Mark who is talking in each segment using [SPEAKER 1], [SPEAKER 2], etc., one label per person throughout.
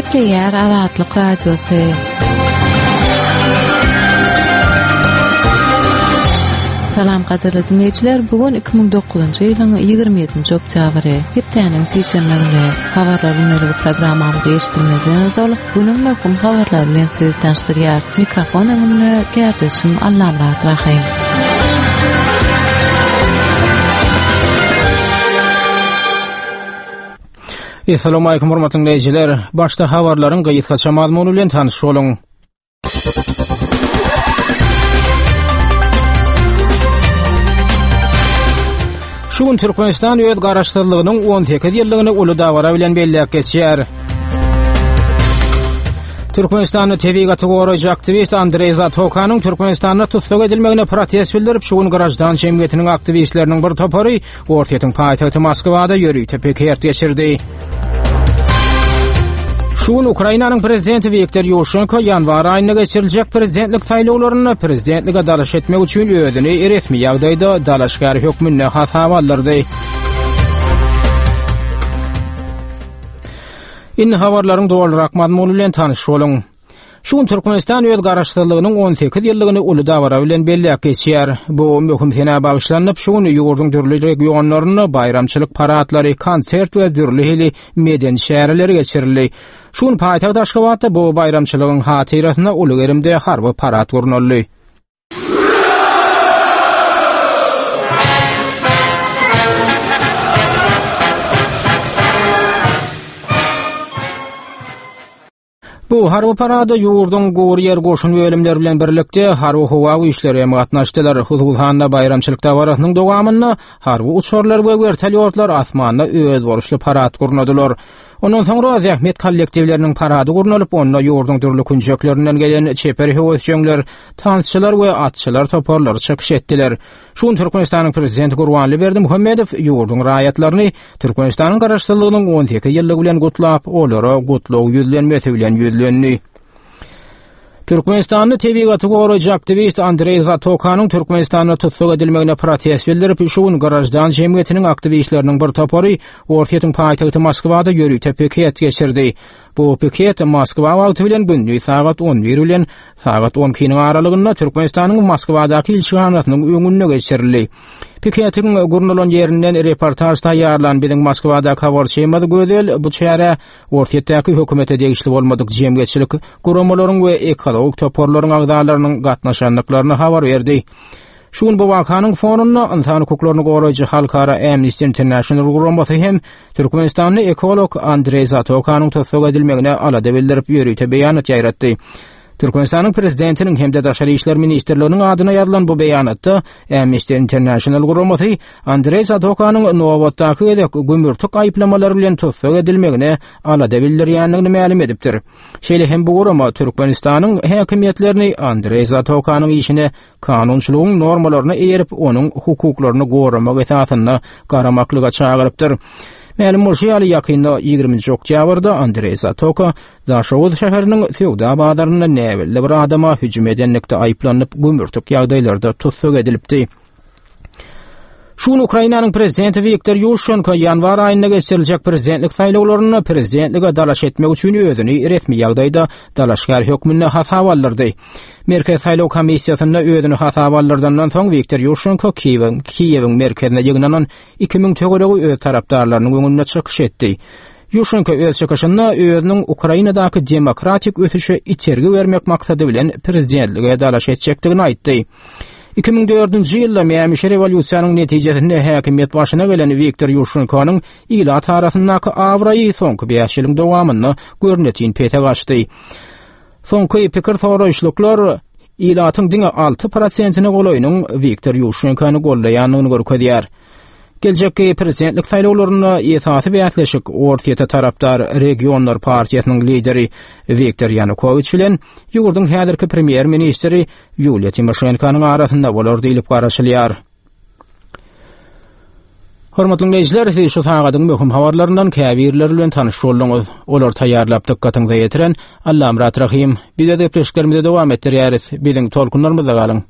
[SPEAKER 1] Yer Azatlyk Radiosu. Salam gaderli dinleyijiler, bugun 2009-njy ýylyň 27-nji oktýabry. Hepdeniň sýşemlerinde habarlaryň öňündäki programmamyzda eşitilmeden zorluk günüň möhüm habarlary bilen sizi tanıştyrýar. Mikrofon öňünde gerdeşim Allamrat Rahim.
[SPEAKER 2] Assalamu alaykum hormatly dinleyijiler. Başda habarlaryň gaýtgaça mazmuny bilen tanyş boluň. Şugun Türkmenistan öz garaşdyrlygynyň 18 ýyllygyny uly dawara bilen belläp geçýär. Türkmenistanyň TV kategoriýasy aktivist Andrey Zatokanyň Türkmenistanda tutsak edilmegine protest bildirip şugun garajdan jemgyýetiniň aktivistleriniň bir topary Ortaýatyň paýtagty Moskwada ýörükde hert geçirdi. Şugun Ukrainanyň prezidenti Viktor Yushchenko ýanwar aýyna geçiriljek prezidentlik saýlawlaryna prezidentlige dalaş etmek üçin özüni resmi ýagdaýda dalaşgar hökmüne hasap aldyrdy. İnni habarlaryň dowalrak mazmuny bilen tanyş boluň. Şugun Türkmenistan öz garaşdyrlygynyň 18 ýyllygyny uly dawara bilen belläp geçýär. Bu möhüm sene bagşlanyp şugun ýurdun türli regionlaryna bayramçylyk paratlary, konsert we türli hili meden şäherleri geçirildi. Şugun paýtagty Aşgabatda bu bayramçylygyň hatyrasyna uly gerimde harby parat gurnuldy. Bu harby parada ýurdun gowy ýer goşun bölümleri bilen birlikde harby howa güýçleri hem gatnaşdylar. Huzulhanda bayramçylyk dawarasynyň dowamyna harby uçurlar we vertolyotlar asmanda öz borçly parat gurnadylar. Ondan soňra zähmet kollektivleriniň parady gurnalyp, onda ýurdun türli künjeklerinden gelen çeperi höwetçiler, tansçylar we atçylar toparlary çykyş etdiler. Şuň Türkmenistanyň prezidenti Gurbanly Berdimuhammedow ýurdun raýatlaryny Türkmenistanyň garaşdyrlygynyň 18 ýyllygy bilen gutlap, olara gutlaw ýüzlenmesi bilen ýüzlendi. Türkmenistanyň TV kategoriýasy aktivist Andrey Zatokanyň Türkmenistanda tutsak edilmegine protest bildirip şugun garajdan jemgyýetiniň aktivistleriniň bir topary Ortaýatyň paýtagty Moskwada ýörükde piket geçirdi. Bu piket Moskwa wagty bilen gündüz saat 11 bilen saat 12-niň aralygynda Türkmenistanyň Moskwadaky ilçihanasynyň öňünde geçirildi. Piketiň gurnulan ýerinden reportaj taýýarlan biziň Moskwadaky habarçymyz gözel bu çäre Ortaýatdaky hökümete degişli bolmadyk jemgyýetçilik guramalaryň we ekologik toparlaryň agdalarynyň gatnaşanlyklaryny habar berdi. Şugun bu wakanyň fonuny insan hukuklaryny goraýjy halkara Amnesty International guramasy hem Türkmenistanyň ekolog Andrey Zatokanyň tutsak edilmegine alada bildirip ýörükde beýanat ýaýratdy. Türkmenistanyň prezidentiniň hemde daşary işler ministrliginiň adyna ýazylan bu beýanatda Amnesty International guramasy Andrey Zatokanyň Nowatdaky gümürtük aýplamalary bilen tutsak edilmegine alada bildirýändigini ma'lum edipdir. Şeýle hem bu gurama Türkmenistanyň häkimetlerini Andrey Zatokanyň işine kanunçylygyň normalaryna eýerip onuň hukuklaryny goramak esasyna garamaklyga çagyrypdyr. Ma'lum bolýar ýakynda 20-nji oktýabrda Andrey Zatoka Daşowuz şäheriniň Sewda bazaryna näwelde bir adama hüjüm edenlikde aýplanyp gümürtük ýagdaýlarda tutsak edilipdi. Şuň Ukrainanyň prezidenti Viktor Yushchenko ýanwar aýyna geçiriljek prezidentlik saýlawlaryna prezidentlige dalaş etmek üçin özüni resmi ýagdaýda dalaşgar hökmüne hasap aldyrdy. Merkez saýlaw komissiýasyna özüni hasap aldyrdandan soň Viktor Yushchenko Kiýewiň merkezine ýygnanan 2000 töweregi öz tarapdarlarynyň öňüne çykyş etdi. Yushchenko öz çykyşynda özüniň Ukrainadaky demokratik ösüşe içergi bermek maksady bilen prezidentlige dalaş etjekdigini aýtdy. 2004-nji ýylda Mämiş rewolýusiýanyň netijesinde häkimet başyna gelen Viktor Yushchenkonyň ila tarapyndaky awraýy soňky 5 ýylyň dowamyny görnetiň pete gaçdy. Soňky pikir soraşlyklar ilatyň diňe 6%-ni golaýynyň Viktor Yushchenkony gollaýanyny görkezýär. Geljekki prezidentlik saýlawlaryna esasy bäsleşik Ortaýata tarapdar regionlar partiýasynyň lideri Viktor Yanukovych bilen ýurdun häzirki premier ministri Yulia Tymoshenkonyň arasynda bolar diýilip garaşylýar. Hormatly dinleyijiler, şu sagatyň möhüm habarlaryndan käbirler bilen tanyş boldyňyz. Olar taýýarlap dikkatyňizi ýetiren Allamrat Rahim. Bize de peşkerimizde dowam etdirýäris. Biziň tolkunlarymyzda galyň.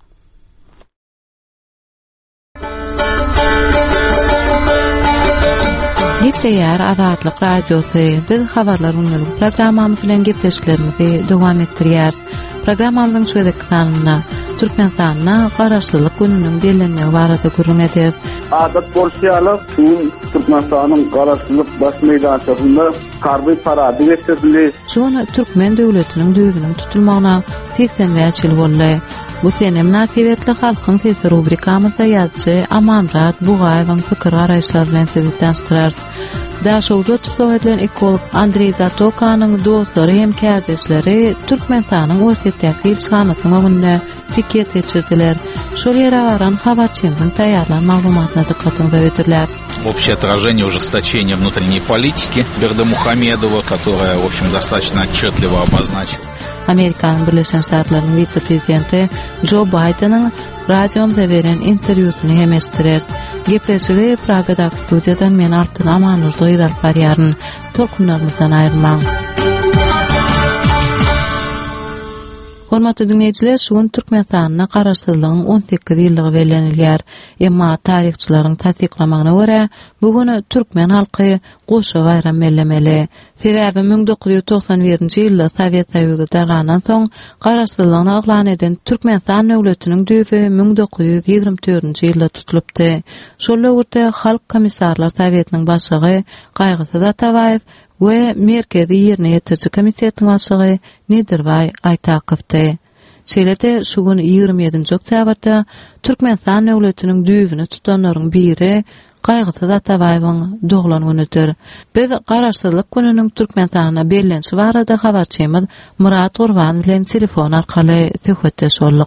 [SPEAKER 1] Ýer Azatlyk radiosy biz habarlaryny programmamyz bilen gepleşiklerimizi dowam etdirýär. Programmamyzyň şeýle sanlyna Türkmenistanyna garaşsyzlyk gününiň bellenmegi barada gurrun eder.
[SPEAKER 3] Adat bolşýaly Türkmenistanyň garaşsyzlyk baş meýdançysynda harby parady geçirildi.
[SPEAKER 1] Şonu Türkmen döwletiniň düýbüniň tutulmagyna 85 ýyl boldy. Bu sene münasibetli halkyň sesi rubrikamyzda ýazgy Amanrat Bugaýewiň pikir garaşlary bilen sizi tanıştyrar. Daşowda tutulýan edilen ekolog Andrey Zatokanyň dostlary hem kardeşleri Türkmenistanyň Ursetdäki ilçhanasynyň öňünde piket geçirdiler. Şol ýere baran habarçymyň taýýarlan maglumatyna dikkatyňizi öýdirler.
[SPEAKER 4] Общее отражение ужесточения внутренней политики Бердымухамедова, которая, в общем, достаточно отчетливо обозначила.
[SPEAKER 1] Amerikanyň Birleşen Ştatlarynyň vitse-prezidenti Joe Biden'ın radiomda beren interwýusyny hem eşitdirer. Gepleşigi Pragadaky studiýadan men Artyn Amanurdy ýazyp barýaryn. Tolkunlarymyzdan aýrylmaň. Hormatly dinleýijiler, şuň Türkmenistanyna garaşsyzlygyň 18 ýyllygy bellenilýär. Emma taryhçylaryň tasdiklamagyna görä, bugün türkmen halky goşa bayram bellemeli. Sebäbi 1991-nji ýylda Sowet Soýuzy daranan soň garaşsyzlygyny aglan eden Türkmenistan döwletiniň düýbi 1924-nji ýylda tutulupdy. Şol wagtda Halk Komissarlar Sowetiniň başlygy Gaýgysy Zatabaýew we merkezi ýerine ýetirji komissiyanyň başlygy Nedirbay Aytakowdy. Şeýle-de şu gün 27-nji oktýabrda Türkmenistan döwletiniň düýbüni tutanlaryň biri Gaýgysy Zatabaýewiň doglan günüdür. Biz garaşsyzlyk gününiň Türkmenistana bellenşi barada habarçymyz Murat Gurban bilen telefon arkaly söhbetdeş boldyk.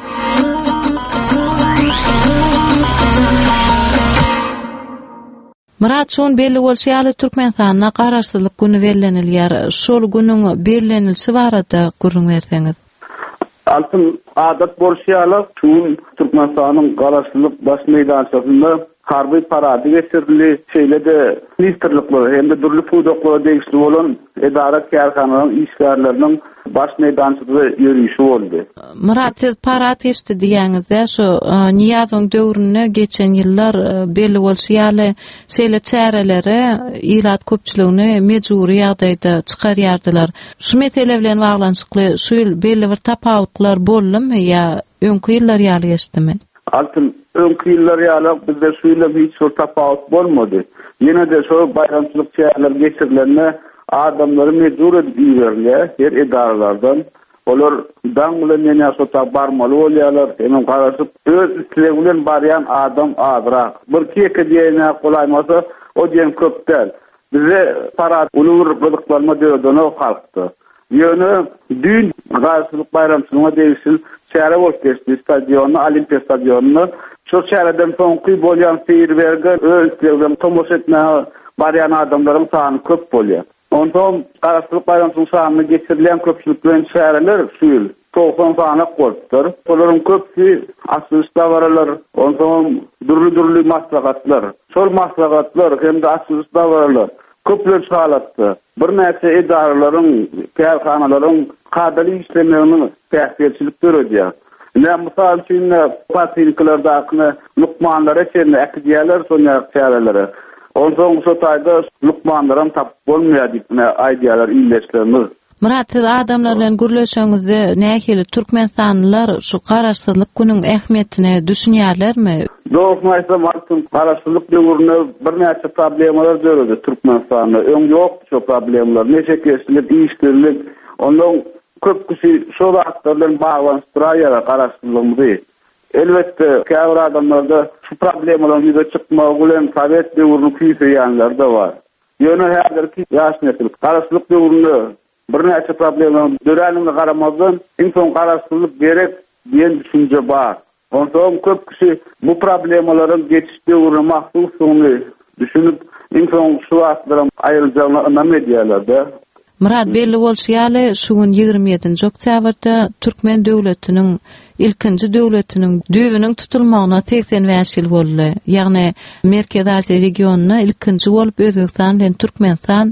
[SPEAKER 1] Murat, şon belli bolşýaly Türkmenistanyna garaşsyzlyk güni bellenilýär. Şol günüň bellenilşi barada gurrun berseňiz.
[SPEAKER 3] Altın adat bolşýaly Türkmenistanyň garaşsyzlyk baş meýdançysynda harby parady geçirildi. Şeýle-de ministerlikler hem-de durly pudoklary degişli bolan edara kärhanalaryň işgärleriniň baş meýdançysynda ýürüýüşi boldy.
[SPEAKER 1] Murat, siz parad geçdi diýäňizde şu Niýazyň döwrüne geçen ýyllar belli bolşýaly şeýle çäreleri ýylat köpçüligini mejburi ýagdaýda çykarýardylar. Şu mesele bilen baglanşykly şu ýyl belli bir tapawutlar boldymy ýa öňkü ýyllar ýaly geçdimi?
[SPEAKER 3] Altın öňkü ýyllar ýaly bizde şu ýyla hiç bir tapawut bolmady. Ýene-de şu bayramçylyk çäreler geçirilenme adamlary mejbur edip ýerler, her edaralardan. Olar daň bilen ýene şota barmaly bolýarlar, hemen garaşyp öz istlegi bilen barýan adam azrak. Bir keke diýene golaýmasa, o diýen köpdäl. Bize parad ulur gydyklarma döwden halkdy. Ýöne dün garaşylyk bayramçylygyna degişli şäher bolup geçdi, stadiony, Olimpiya stadionyny. Şu şäherden soňky bolýan feýerwerge öz istlegi tomoş etmäge barýan adamlaryň sany köp bolýar. Ondan garaşsyzlyk bayramçylygyň sanyny geçirilen köpçülik bilen şäherler şu ýyl 90 sany bolupdyr. Olaryň köpsi asylda baralar, ondan durly maslahatlar. Şol maslahatlar hem-de asylda baralar. Köpler şalatdy. Bir näçe edaralaryň, kärhanalaryň kadrly işlemlerini täsirçilik görýär. Misal üçin patriarkalardaky lukmanlara çerine akdiýalar soňa çärelere. Ondan şu taýda lukmanlaram tap bolmaýar diýip aýdýalar ýyleşlerimiz.
[SPEAKER 1] Murat, siz adamlar bilen gürleşeňizde nähili Türkmenistanylar şu garaşsyzlyk günüň ähmiýetini düşünýärlermi?
[SPEAKER 3] Doğmaysam altın garaşsyzlyk döwrüne bir näçe problemalar görüldü Türkmenistanyna. Öň ýok şu problemler. Neçe kesilip işgirlik. Ondan köp kişi şu wagtlardan baglanşdyrýar garaşsyzlygyny. Elbette käbir adamlarda şu problemlaryň ýüze çykmagy bilen Sowet döwrüni küýseýänler de bar. Ýöne häzirki ýaş nesil garaşsyzlyk döwründe bir näçe problemlaryň döräligine garamazdan insan garaşsyzlyk gerek diýen düşünje bar. Ondan köp kişi bu problemlaryň geçiş döwrüne mahsusyny düşünüp insan şu wagtlaryň aýryljagyny medýalarda.
[SPEAKER 1] Murat, belli bolşýaly şu gün 27-nji oktýabrda Türkmen döwletiniň ilkinji döwletiniň düýbüniň tutulmagyna 85 ýyl boldy. Ýagny Merkez Aziýa regionuna ilkinji bolup Özbekistan bilen Türkmenistan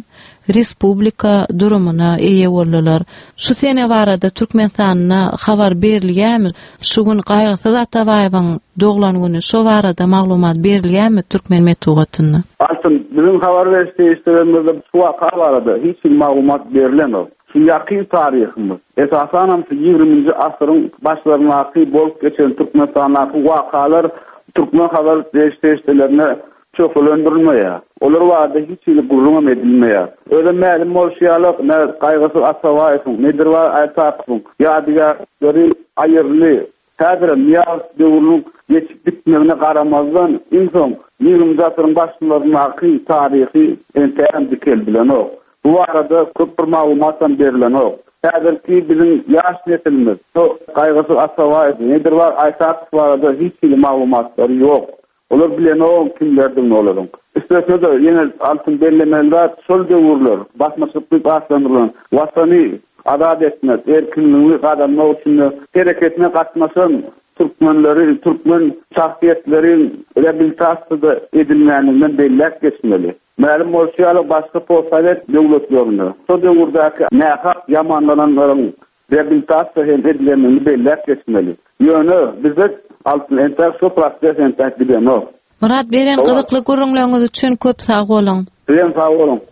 [SPEAKER 1] respublika durumuna eýe boldylar. Şu sene barada Türkmenistanyna habar berilýärmi? Şu gün gaýgysy Atabaýewiň doglan güni şu barada maglumat berilýärmi Türkmen Metugatyna?
[SPEAKER 3] Altın bizim habar verişlerimizde şu waka barada hiç maglumat berilenmedi. Şu ýakyn taryhymyz esasan 20-nji asyryň başlaryny bolup geçen Türkmenistanyň wakalar Türkmen habar verişlerine çok ölendirilmeye. Olar vardı hiç ile gurrun edilmeye. Öyle ma'lum bolşýarlyk, ne gaýgysy Atabaýewiň, nedir var Aytatyň, ýadygarly aýyrly, häzir miyaz döwrüň geçip bitmegine garamazdan insan 20-nji asyryň başlaryny taryhy entäm dikel bilen o. Bu arada köp bir maglumatdan berilen o. Häzirki bizim ýaş nesilimiz, o gaýgysy Atabaýew, nedir var Aytatyň barada hiç ile maglumatlary ýok. Olar bilen o kimlerden olaryň. Üstesinde ýene altyn bellemeler, şol döwürler, basmaçylyk başlandyrylan, watany azad etmek, erkinliği adamlar üçin hareketine katmasan, Türkmen şahsiýetlerin rehabilitasiýa edilmänliginden bellek geçmeli. Ma'lum bolşýarlyk başga postsowet döwletlerinde, şo döwürdäki nähak ýamanlananlaryň rehabilitasiýa edilmänligi bellek geçmeli. Ýöne bize altın entek şu proses entek bilen o.
[SPEAKER 1] Murat beren gyzykly gurrunlaryňyz üçin köp sag bolun.
[SPEAKER 3] Sen sag bolun.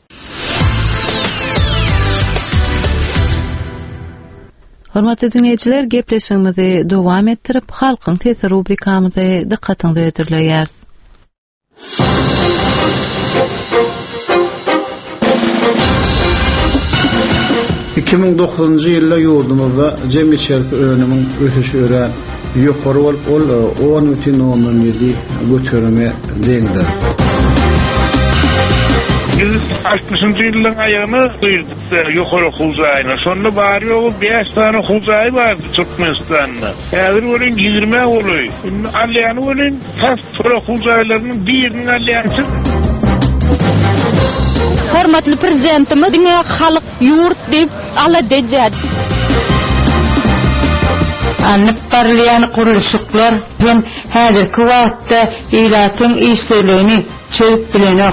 [SPEAKER 1] Hormatly dinleýijiler, gepleşigimizi dowam etdirip, halkyň sesi rubrikamyzy dikkatiňizi ödürleýäris.
[SPEAKER 5] 2009-njy ýylda ýurdumyzda jemgyýetçilik önümiň ösüşi ören ýokary bolup 10,7 götürme deňdir.
[SPEAKER 6] 60-njy ýylyň aýagyny duýduk ýokary huzaýyna. Şonda bar ýogy 5 tane huzaý bar Türkmenistanda. Häzir ölen 20 boly. Alýany ölen has huzaýlarynyň birini alýansy.
[SPEAKER 7] Hormatly prezidentimiz diňe halyk ýurt diýip ala dejädi. Anyp barlayan gurulşyklar hem häzirki wagtda ýylatyň işlerini çöp bilenok.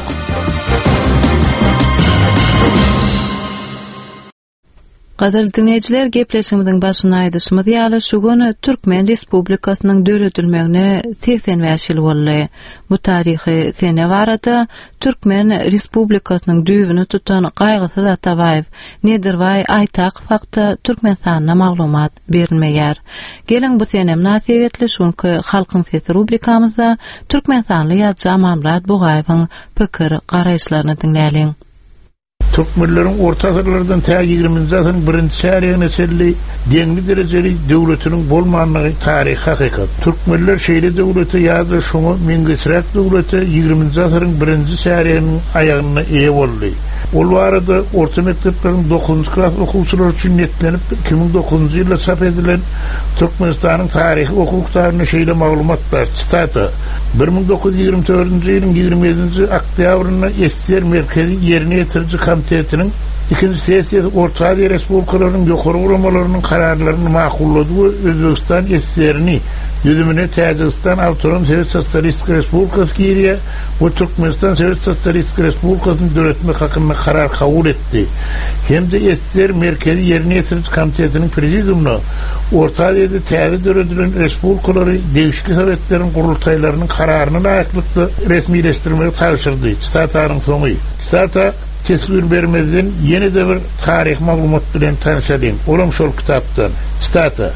[SPEAKER 1] Gazel dinleyijiler, gepleşigimiziň başyna aýdyşymyz ýaly şu güni Türkmen Respublikasynyň döwletilmegine 85 ýyl boldy. Bu taryhy sene barada Türkmen Respublikasynyň düýbüni tutan gaýgysy Atabaýew, Nedirway Aytakyw hakda Türkmenistanyna maglumat berilmeýär. Gelen bu sene münasibetli şonky halkyň sesi rubrikamyzda Türkmenistanly ýazgy Amamrat Bugaýewiň pikir garaýşlaryny dinläýäliň.
[SPEAKER 6] Türkmenlerin orta asırlardan ta 20-nji asyryň 1-nji şäherine çelli deňli derejeli döwletiniň bolmanlygy taryh hakykat. Türkmenler şeýle döwleti ýa-da şoňa meňzeşräk döwleti 20-nji asyryň 1-nji şäheriniň aýagyna eýe boldy. Ol barada orta mektepleriň 9-njy klass okuwçylary üçin netlenip 2009-njy ýylda çap edilen Türkmenistanyň taryhy okukdaryna şeýle maglumatlar çytata. 1924-nji ýylyň 27-nji oktýabryna SSR merkezi ýerine ýetiriji komitetiniň ikinji sessiýasy Orta Aziýa respublikalarynyň ýokary uramalarynyň kararlaryny makullady we Özbegistan SSR-ni ýüzümine Täjikistan Awtonom Sowet Sosialistik Respublikasy giriýär we Türkmenistan Sowet Sosialistik Respublikasyny döretmek hakyna karar kabul etdi. Hemde SSR merkezi ýerine ýetiriji komitetiniň prezidiumuna Orta Aziýada täze döredilen respublikalary degişli sowetleriň gurultaýlarynyň kararyny laýyklykda resmileşdirmegi taşyrdy. Çatanyň soňy. Çata tesbir bermezden yeni de bir tarih maglumat bilen tanışalım. Olam şol kitapdan. Stata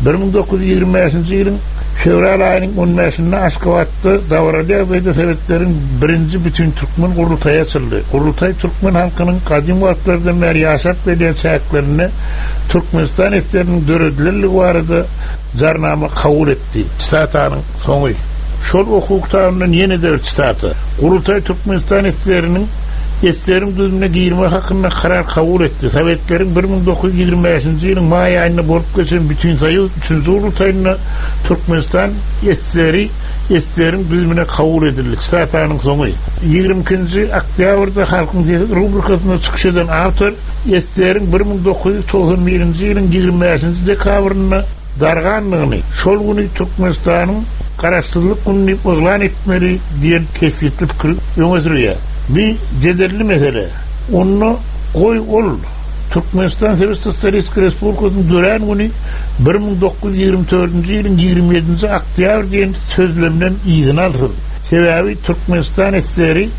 [SPEAKER 6] 1925-nji ýylyň fevral aýynyň 15-nde Aşgabatda Dawrady Azaýda Sowetlerin birinji bütün Türkmen gurultaýy açyldy. Gurultaý Türkmen halkynyň gadim wagtlardan beri ýaşap gelen çäklerini Türkmenistan etleriniň döredilerligi barada jarnama kabul etdi. Statanyň soňy. Şol hukuklaryndan yeni de bir stata. Gurultaý Türkmenistan etleriniň Eslerin düzümüne giyirme hakkında karar kabul etti. Sovetlerin 1925-nji ýylyň may aýyna bolup geçen bütün Soýuz 3-nji urultaýyna Türkmenistan eslerin düzümüne kabul edildi. Statanyň soňy. 22-nji oktýabrda halkyň sesi rubrikasyna çykyş eden awtor eslerin 1991-nji ýylyň 25-nji dekabryna darganlygyny, şol güni Türkmenistanyň garaşsyzlyk gününi elan etmeli diýen kesgitli pikir öňe sürýär. Bir cederli mesele. Onu Koy ol Türkmenistan Sosyalist Respublikasynyň dören güni 1924-nji ýylyň 27-nji oktyabr diýen sözlemden izin aldy. Sebäbi Türkmenistan SSR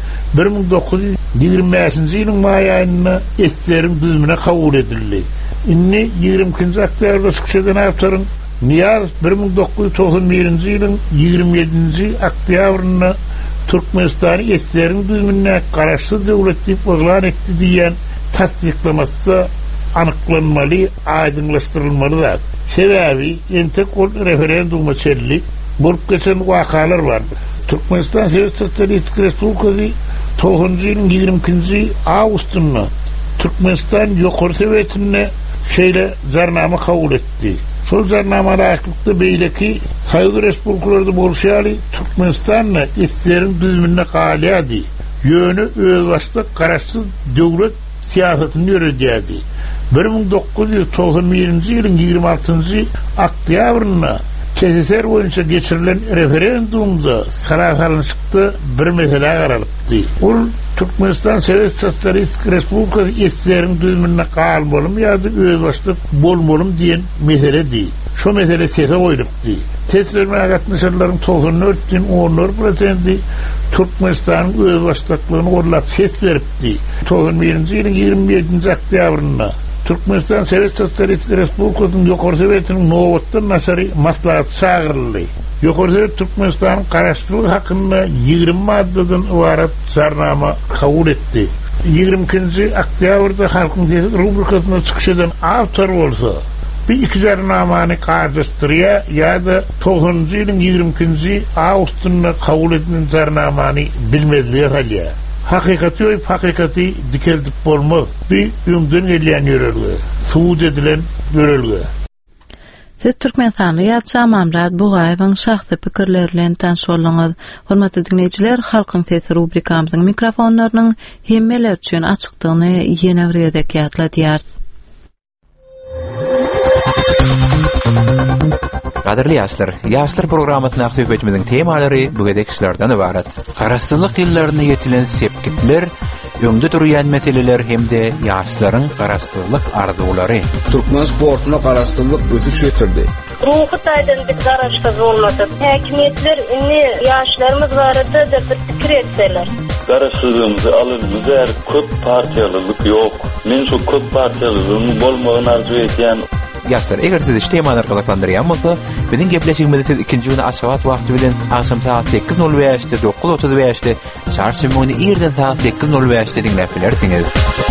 [SPEAKER 6] 1925-nji ýylyň may aýynda SSR-iň düzümine kabul edildi. Inni 22-nji oktyabrda şykşadan awtaryň Niyaz 1991-nji ýylyň 27-nji oktyabrynda Türkmenistan SSR-iň düzümine garaşly döwlet diýip elan etdi diýen tasdiklamasy anyklanmaly, aýdynlaşdyrylmaly. Sebäbi entek ol referenduma çelli bolup geçen wakalar bar. Türkmenistan Sosyalist Respublikasy 9-njy ýylyň 22-nji awgustunda Türkmenistan ýokary sowetine şeýle jarnama kabul etdi. Şol jarnama raýatlykda beýleki saýly respublikalarda bolşaly Türkmenistanna SSR-iň düzümine galýady. Ýöne öz başda garaşly döwlet siýasatyny ýöredýärdi. 1991-nji ýylyň 26-njy oktyabrynda SSR boýunça geçirilen referendumda sarahalynşykda bir mesele garalypdy. Ol Türkmenistan Sosyalist Respublikasy SSR-iň düzümine galmolum ýa-da öz başda bolmolum diýen meseledi. Şo mesele sese goýulupdy. Tesirme gatnaşanlaryň 94,14% Türkmenistanyň öz başdaklygyny gorlap ses beripdi. 91-nji ýylyň 27-nji oktyabrynda Türkmenistan Sosyalist Respublikasynyň ýokary sowetiniň nowatdan nasary maslahat çağıryldy. Ýokary sowet Türkmenistanyň garaşlygy hakynda 20 maddadan ibaret jarnama kabul etdi. 22-nji oktyabrda Halkyň Sesi rubrikasyna çykşadan awtor bolsa, bir iki jarnamany garşystyrýa ýa-da 9-njy ýylyň 22-nji awgustunda kabul edilen jarnamany bilmezlige galýar. Hakikaty öýüp hakikaty dikeldip bolmak bir öňden gelýän ýörelgi, suwd edilen ýörelgi.
[SPEAKER 1] Siz Türkmenistany ýa-da Bugaýewiň şahsy pikirleri bilen tanış bolňyz. Hormatly dinleýijiler, Halkyň Sesi rubrikamyzyň mikrofonlarynyň hemmeler üçin açykdygyny ýene bir ýerde ýatladýar.
[SPEAKER 8] Gaderli ýaşlar programasyna söhbetimiziň temalary bu gedekçilerden ibaret. Garaşsyzlyk ýyllaryna ýetilen sepkitler, öňde durýan meseleler hemde ýaşlaryň garaşsyzlyk arzulary.
[SPEAKER 5] Türkmen sportuna garaşsyzlyk ösüş ýetirdi.
[SPEAKER 9] Ruhu taýdandyk garaşsyz bolmasa, häkimetler inni ýaşlarymyz barada da bir pikir etseler.
[SPEAKER 10] Garaşsyzlygymyzy alymyzlar köp partiýalylyk ýok. Men şu köp partiýalylygyň bolmagyny arzu etýän
[SPEAKER 8] Ýaşlar, eger siz iştemalar gazaplandyrýan bolsa, biziň gepleşigimizi siz ikinji güni aşgabat wagty bilen akşam saat 8:05-de 9:35-de çarşymyny ýerden saat 8:05-de dinläp bilersiňiz.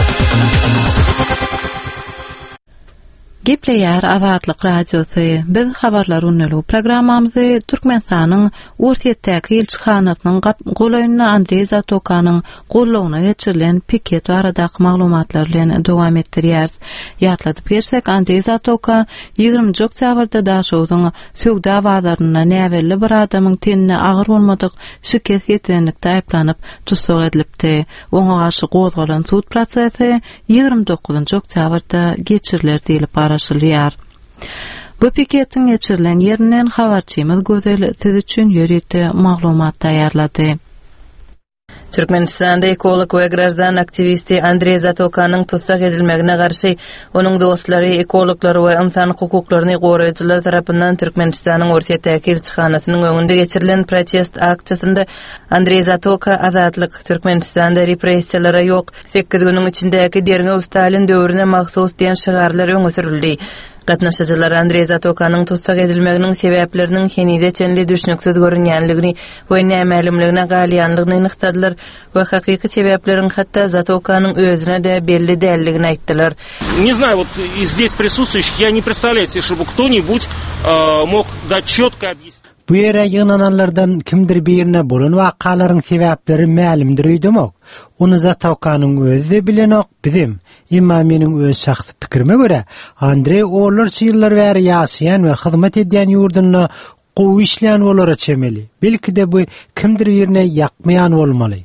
[SPEAKER 1] Gepleýär Azatlyk radiosy. Biz habarlar unnulu programmamyzy Türkmenistanyň Ursiýetdäki elçixanasynyň golaýyny Andrey Zatokanyň gollawyna geçirilen piket baradaky maglumatlar bilen dowam etdirýär. Ýatladyp geçsek, Andrey Zatoka 20 oktyabrda daşowyň söwda bazarynda näwelli bir adamyň tenine agyr bolmadyk şikes ýetirenlikde aýplanyp tutsak edilipdi. Oňa garşy gozgalan sud prosesi 29 oktyabrda geçiriler diýilip araşylýar. Bu piketiň geçirilen ýerinden habarçymyz Gözel siz üçin ýörükde maglumat taýýarlady.
[SPEAKER 11] Türkmenistanda ekolog we grajdan aktivisti Andrey Zatokanyň tutsak edilmegine garşy onuň dostlary, ekologlary we insan hukuklaryny goraýjylar tarapyndan Türkmenistanyň Ursiýetdäki elçixanasynyň öňünde geçirilen protest aksiýasynda Andrey Zatoka azatlyk Türkmenistanda repressiýalary ýok, 8 güniň içindäki derňe Stalin döwrüne mahsus diýen şigarlar öňe sürildi. Gatnaşyjylar Andrey Zatokanyň tutsak edilmeginiň sebäpleriniň henide çenli düşnüksiz görünýänligini we nämelimligine galýanlygyny ynykdylar we hakyky sebäplerin hatda Zatokanyň özüne de belli dälligini aýtdylar.
[SPEAKER 12] Не знаю, вот здесь присутствующих, я не представляю себе, чтобы кто-нибудь мог дать чётко объяснить.
[SPEAKER 13] Bu ýere ýygnananlardan kimdir birine bolan wakalaryň sebäpleri mälimdir öýdemek. Onu Zatokanyň özü bilenok bizim. Imma meniň öz şahsy pikirime göre Andrey olar ýyllar bäri ýaşaýan we hyzmat edýän ýurduny gowy işleýän bolara çemeli. Belki de bu kimdir ýerine ýakmaýan bolmaly.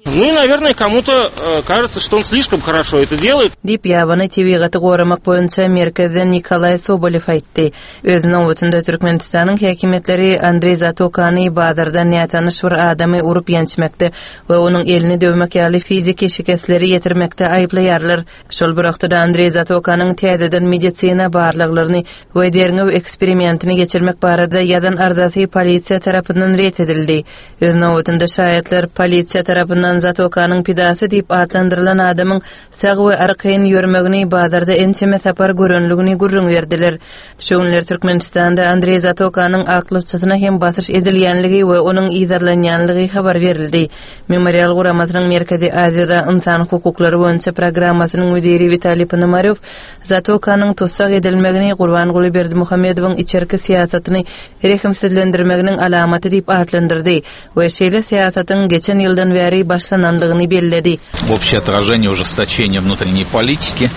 [SPEAKER 12] Ну и, наверное, кому-то кажется, что он слишком хорошо это делает.
[SPEAKER 11] Дип ябаны TV-гаты qoramak boyunça merkezden Nikolay Sobolev aytdy. Özüniň wagtynda Türkmenistanyň häkimetleri Andrey Zatokany bazardan ýatanyş bir adamy urup ýançmakda we onuň elini döwmek ýaly fiziki şikestleri ýetirmekde aýplaýarlar. Şol bir wagtda Andrey Zatokanyň täzeden medisina barlyklaryny we derňe eksperimentini geçirmek barada ýadan ardasy polisiýa tarapyndan ret edildi. Özüniň wagtynda şahyatlar polisiýa tarapyndan Zatokanyň pidasy diýip adlandyrılan adamyň sag we arkaýyn ýörmegini bazarda ençeme sapar görünligini gurrun berdiler. Şoňlar Türkmenistanda Andrey Zatokanyň aklyçysyna hem basyş edilýänligi we onuň ýazarlanýanlygy habar berildi. Memorial guramasynyň Merkezi Aziýada insan hukuklary boýunça programmasynyň müdiri Vitaliy Ponomaryov Zatokanyň tutsak edilmegini Gurbanguly Berdimuhammedowyň içerki siýasatyny rehimsizlendirmeginiň alamaty diýip adlandyrdy we şeýle siýasatyň geçen ýyldan bäri başlananlygyny belledi.
[SPEAKER 4] Общее отражение ужесточения внутренней политики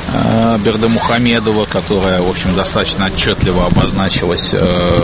[SPEAKER 4] Бердымухамедова, которая, в общем, достаточно отчетливо обозначилась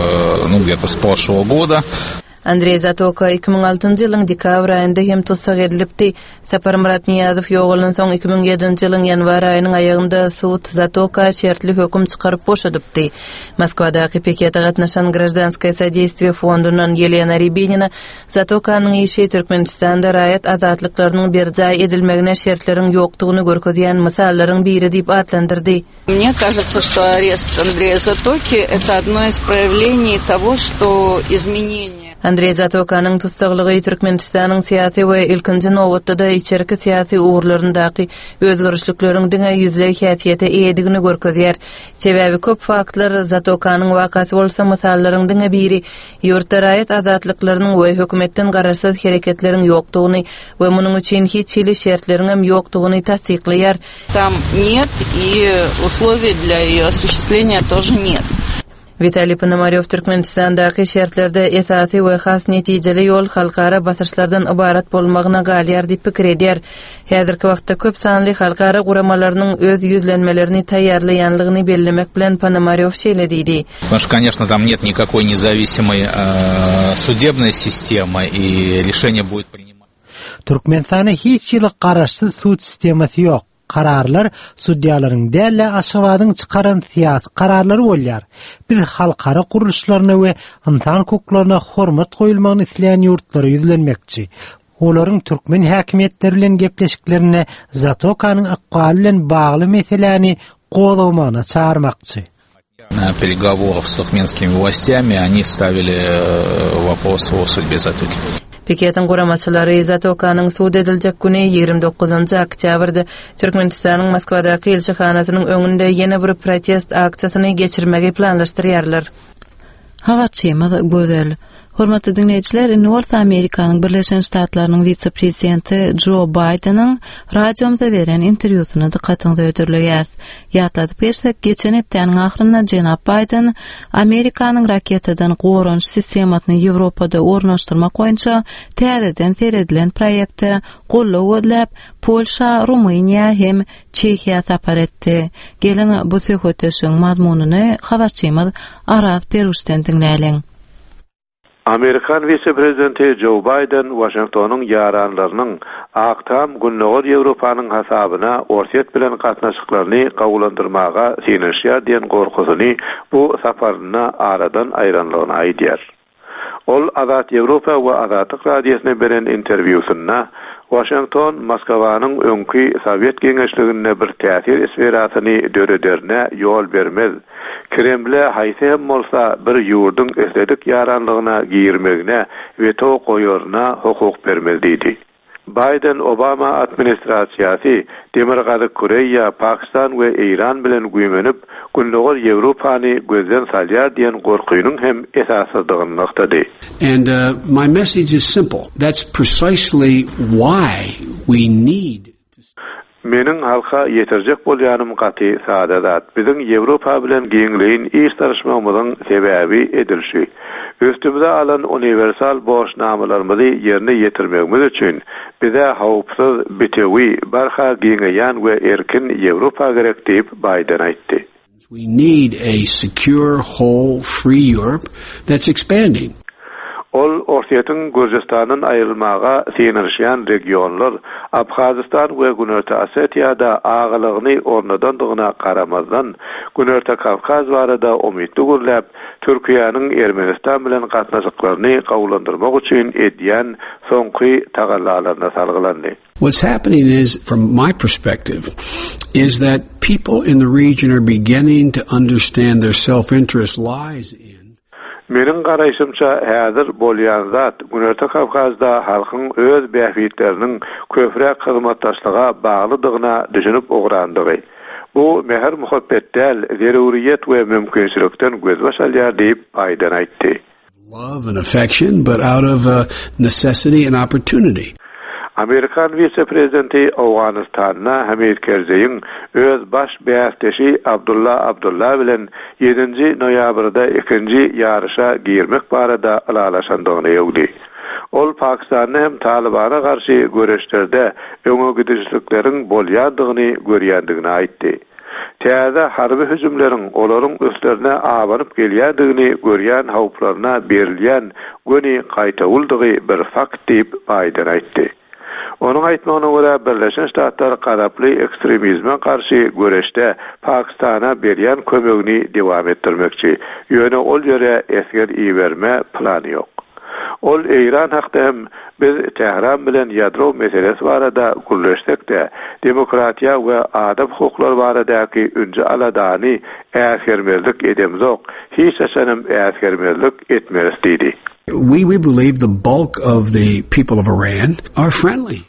[SPEAKER 4] где-то с прошлого года.
[SPEAKER 11] Andrey Zatoka 2006 ýylyň dekabr aýynda hem tutsak edilipdi. Sapar Murat Niyazow ýogulan soň 2007 ýylyň ýanwar aýynyň aýagynda sud Zatoka şertli höküm çykaryp boşadypdy. Moskwadaky piketde gatnaşan Гражданское содействие fondundan Yelena Rybinina Zatokanyň işi Türkmenistanda raýat azatlyklarynyň berjay edilmegine şertleriň ýokdugyny görkezýän misallaryň biri diýip adlandyrdy.
[SPEAKER 14] Мне кажется, что арест Андрея Затоки – это одно из проявлений того, что изменения.
[SPEAKER 11] Andrey Zatokanyň tutsaklygy Türkmenistanyň syýasy we ilkinji nowatda içerki syýasy uğurlaryndaky özgörüşlikleriň diňe ýüzlek häsiýete eýedigini görkezýär. Sebäbi köp faktlar Zatokanyň wakasy bolsa mysallaryň diňe biri ýurtda raýat azatlyklarynyň we hökümetden garaşsyz hereketleriň ýokdugyny we munyň üçin hiç ýyly şertlerin hem ýokdugyny tasdiklaýar.
[SPEAKER 14] Там нет и условий для её осуществления тоже нет.
[SPEAKER 11] Vitaliy Ponomaryov Türkmenistandaky şertlerde esasy we has netijeli ýol halkara basyrşlardan ibarat bolmagyna galýar diýip pikir edýär. Häzirki wagtda köp sanly halkara guramalarynyň öz ýüzlenmelerini taýýarlaýanlygyny bellemek bilen Ponomaryov şeýlediydi.
[SPEAKER 4] Потому что, конечно, там нет никакой независимой судебной системы и решение будет принимать.
[SPEAKER 13] Türkmenistanda hiç ýyly garaşsyz sud sistemasy ýok. Kararlar suddiýalaryň däle aşgabadyň çykaran siýasy kararlary bolýar. Biz halkara guruluşlaryna we insan hukuklaryna hormat goýulmagyny isleýän ýurtlara ýüzlenmekçi. Olaryň türkmen häkimetleri bilen gepleşiklerine Zatokanyň akwaly bilen bagly meseleni gozawmagyna çağırmakçy.
[SPEAKER 4] Переговоров с туркменскими властями они ставили вопрос о судьбе Затоки.
[SPEAKER 11] Piketin guramaçylary Zatokanyň sud ediljek güni 29 oktýabrda Türkmenistanyň Moskwadaky elçihanasynyň öňünde ýene bir protest aksiýasyny geçirmegi planlaşdyrýarlar.
[SPEAKER 1] Hawaçymyz gözel. Hormatly dinleýijiler, North Amerikanyň Birleşen Ştatlarynyň vice-prezidenti Joe Bidenyň radiomda beren interwýusyny dikkatiňizi ödürleýär. Ýatladyp geçsek, geçen hepdeniň ahyrynda Jenap Biden Amerikanyň raketadan gorunç sistematyny Ýewropada ornaşdyrmak boýunça täzeden seredilen proýekte gollaw edilip, Polşa, Rumyniýa hem Çekiýa sapar etdi. Gelin bu söhbetleşiň mazmunyny habarçymyz Araz Peruşden dinläýäliň.
[SPEAKER 15] Amerikan vice-prezidenti Joe Biden Washingtonyň ýaranlarynyň aktam Günnäger Ýewropanyň hasabyna orsiýet bilen gatnaşyklaryny gawulandyrmaga sinişýär diýen gorkusyny bu saparyna aradan aýranlygyny aýdýar. Ol Azat Ýewropa we Azatlyk radiosyna beren interwýusynda Washington Moskwanyň öňki Sowet Geňeşligine bir täsir esweratyny dörederine ýol bermez. Kremle haýsem bolsa bir ýurdyň esledik ýaranlygyna girmegine we to goýoruna hukuk bermez diýdi. Biden Obama administrasiýasy Demirgazy Koreýa, Pakistan we Iran bilen güýmenip Günnäger Ýewropany gözden salýar diýen gorkuýnyň hem esassyzdygyny noktada.
[SPEAKER 16] And my message is simple. That's precisely why we need
[SPEAKER 15] Meniň halka ýetirjek bolýanym gaty sadadat. Biziň Ýewropa bilen giňleýin iş tarşmamyzyň sebäbi edilşi. Üstümizde alan universal borçnamalarymyzy ýerine ýetirmegimiz üçin bize hawpsyz, bitewi, barha giňeýän we erkin Ýewropa gerek diýip Biden aýtdy.
[SPEAKER 16] We need a secure, whole, free Europe that's expanding.
[SPEAKER 15] Ol Orsiýetiniň Gürjistandan aýrylmaga sinirşýän regionlar Abhazistan we Günörte Osetiýada agalygyny ornadandygyna garamazdan Günörte Kavkaz barada umytly görläp Türkiýanyň Ermenistan bilen gatnaşyklaryny gawlandyrmak üçin edýän soňky tagallalaryna salgylandy.
[SPEAKER 16] What's happening is, from my perspective, is that people in the region are beginning to understand their self-interest lies in.
[SPEAKER 15] Menin garaýşymça häzir bolýan zat Günörte Kavkazda halkyň öz bähwitleriniň köpräk hyzmatdaşlyga baglydygyna düşünüp ograndygy. Bu mehr muhabbet däl, zeruriyet we mümkinçilikden gözbaş alýar diýip aýdan aýtdy.
[SPEAKER 16] Love and affection, but out of necessity and opportunity.
[SPEAKER 15] Amerikan vice-prezidenti Awganistanyna Hamid Karzaiň öz baş bästeşi Abdullah bilen 7-nji noýabrda 2-nji ýarışa girmek barada alalaşandygyny ýöwdi. Ol Pakistanyň hem Talibana garşy göreşlerde öňe gidişlikleriň bolýandygyny görýändigini aýtdy. Täze harby hüjümleriň olaryň üstlerine awanyp gelýändigini görýän hawplaryna berilýän göni gaýtawuldygy bir fakt diýip aýdan aýtdy. Onun aýtmagyna görä Birleşen Ştatlar garaply ekstremizme garşy göreşde Pakistana berýän kömegini dewam etdirmekçi. Ýöne ol ýere esger iýerme plany ýok. Ol Iran hakda hem biz Tehran bilen ýadro meselesi barada gürleşsek-de demokratiýa we adam hukuklary baradaky önce aladany äsgermezlik edemzok, hiç aşanım äsgermezlik etmeris diýdi.
[SPEAKER 16] We believe the bulk of the people of Iran are friendly.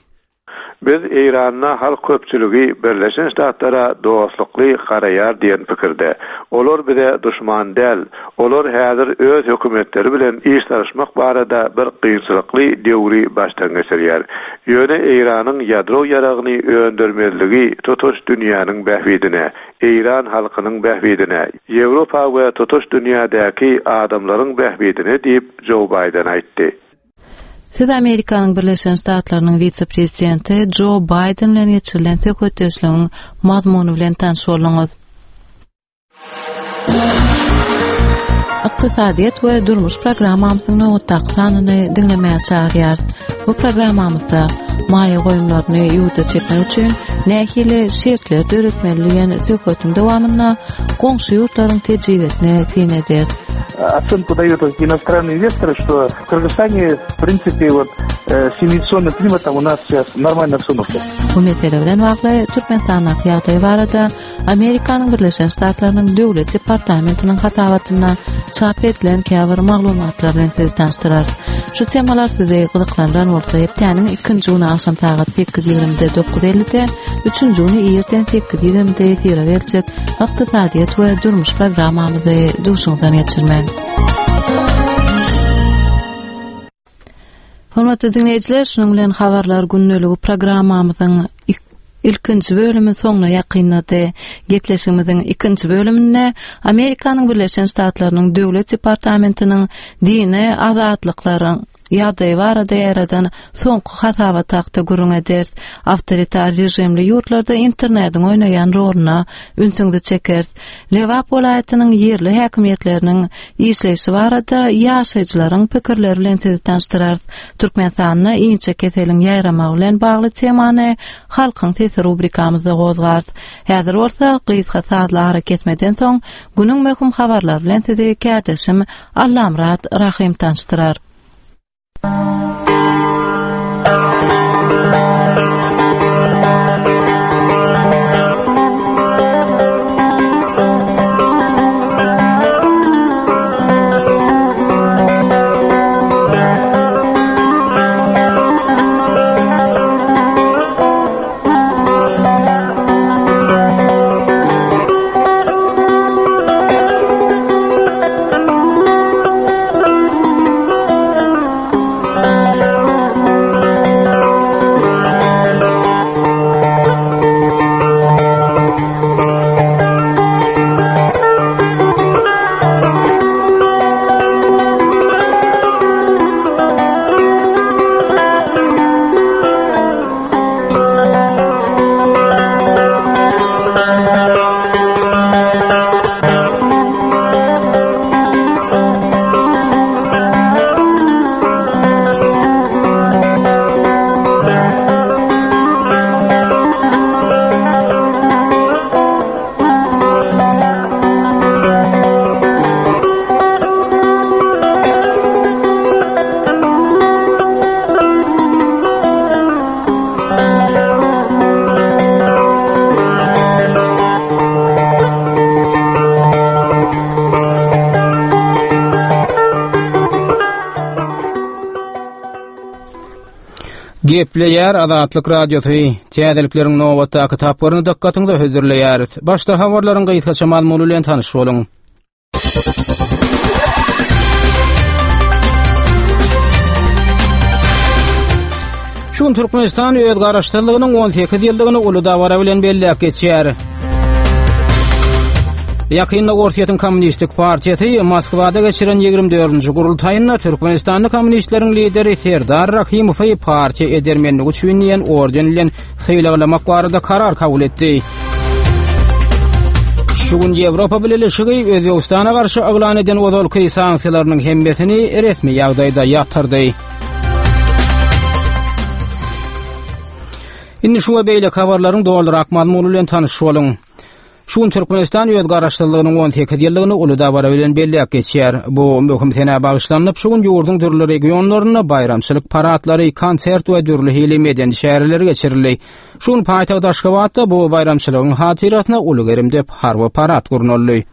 [SPEAKER 15] Biz Iranna halk köpçüligi Birleşen Ştatlara dostlukly garaýar diýen pikirde. Olar bize düşman däl. Olar häzir öz hökümetleri bilen işleşmek barada bir kynçylykly döwri başdan geçirýär. Ýöne Iranyň ýadro ýaragyny öndürmezligi tutuş dünýäniň bähwidine, Iran halkynyň bähwidine, Ýewropa we tutuş dünýädäki adamlaryň bähwidine diýip Joe Biden aýtdy.
[SPEAKER 1] Siz Amerikanyň Birleşen Ştatlarynyň vice-prezidenti Joe Biden bilen geçirilen söhbetleşiginiň mazmuny bilen tanış bolňyz. Iqtisadiýet we durmuş programmamyzyň nowatdakyny dinlemäge çagyrýar. Bu programmamyzda maýa goýumlaryny ýurda çekmek üçin nähili şertler döretmeligen söhbetiň dowamyna goňşy ýurtlaryň tejribesine sen eder.
[SPEAKER 17] Оценку дают иностранные инвесторы, что в Кыргызстане, в принципе, с инвестиционным климатом у нас сейчас нормально всё нормально.
[SPEAKER 1] Bu mesele bilen bagly Türkmenistanyň ýagdaýy barada Amerikanyň Birleşen Ştatlarynyň döwlet departamentiniň hatawatyna çap edilen käbir maglumatlar bilen sizi tanıştyrar. Şu temalar sizi gyzyklandyran bolsa, ýetdiňiň 2-nji güni akşam saat 8:20-de 9:50-de, 3-nji güni erten 8:20-de efire berilýär. Iqtisadiýet we durmuş programmamyzy duşuňdan geçirmen. Hormatly dinleýijiler, şunuň bilen habarlar günneligi programmamyzyň ilkinji bölümü soňuna ýakynlady. Gepleşigimiziň ikinji bölüminde Amerikanyň Birleşen Ştatlarynyň döwlet departamentiniň dini azatlyklaryň ýagdaýy barada ýaradan soňky hatawa takda gurrun eder. Awtoritar rejimli ýurtlarda internetiň oýnaýan rolyna ünsüňde çekers. Lewap welaýatynyň ýerli häkimiýetleriniň işleýişi barada ýaşaýjylaryň pikirleri bilen sizi tanıştyrar. Türkmenistanyna iňçe keseliň ýaýramagy bilen bagly temany halkyň sesi rubrikamyzda gozgar. Häzir bolsa gysga saatlar kesmeden soň günüň möhüm habarlary bilen sizi kärdeşim Allamrat Rahim tanıştyrar.
[SPEAKER 2] Gepleýär Azatlyk radiosu täzeliklerini nowatda kitaplaryny dikkatiňizde höwürleýär. Başda habarlaryň gaýtgaça mazmuny bilen tanyş boluň. Şun Türkmenistan öz garaşdyrlygynyň 18 ýyldygyny Uludawara bilen belläp geçýär. Yakında Orsiýetiň Kommunistik Partiýasy Moskwada geçiren 24-nji gurultaýynda Türkmenistanyň kommunistleriň lideri Serdar Rahimow partiýa edermenligi üçin ýen orden bilen hyýlaglamak barada karar kabul etdi. Şugun Ýewropa Birleşigi Özbegistana garşy aglan eden ozalky sanksiýalarynyň hemmesini resmi ýagdaýda ýatyrdy. Indi şuňa beýle habarlaryň doldurak mazmuny bilen tanyş boluň. Şun Türkmenistan öz garaşdyrlygynyň 18 ýyldygyny Uludawara bilen belläp geçýär. Bu möhüm bagyşlanyp şuň ýurdun türlü regionlaryna bayramçylyk paratlary, konsert we dürli hili-media şäherleri geçirildi. Şun paýtagda Aşgabatda bu bayramçylygyň hatyratyna uly dep harby parat gurnuldy.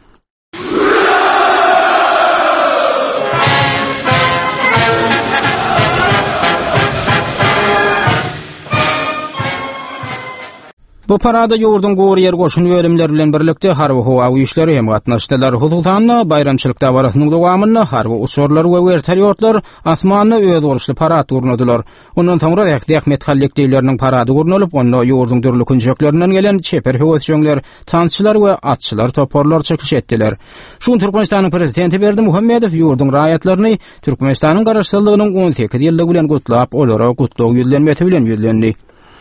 [SPEAKER 2] Bu parada ýurdun gowy ýer goşun bölümleri bilen birlikde harby howa güýçleri hem gatnaşdylar. Hudutanna bayramçylyk dawaratynyň dowamyna harby uçurlar we vertolyotlar asmanyna öz boluşly parat urnadylar. Ondan soňra Ahmet Hallik diýleriniň parady urnalyp, onda ýurdun dürli künjeklerinden gelen çeper höwetçiler, tançylar we atçylar toporlar çekiş etdiler. Şun Türkmenistanyň prezidenti Berdimuhammedow ýurdun raýatlaryny Türkmenistanyň garaşdyrlygynyň 18 ýyldygy bilen gutlap, olara gutlaw ýüzlenmesi bilen ýüzlendi.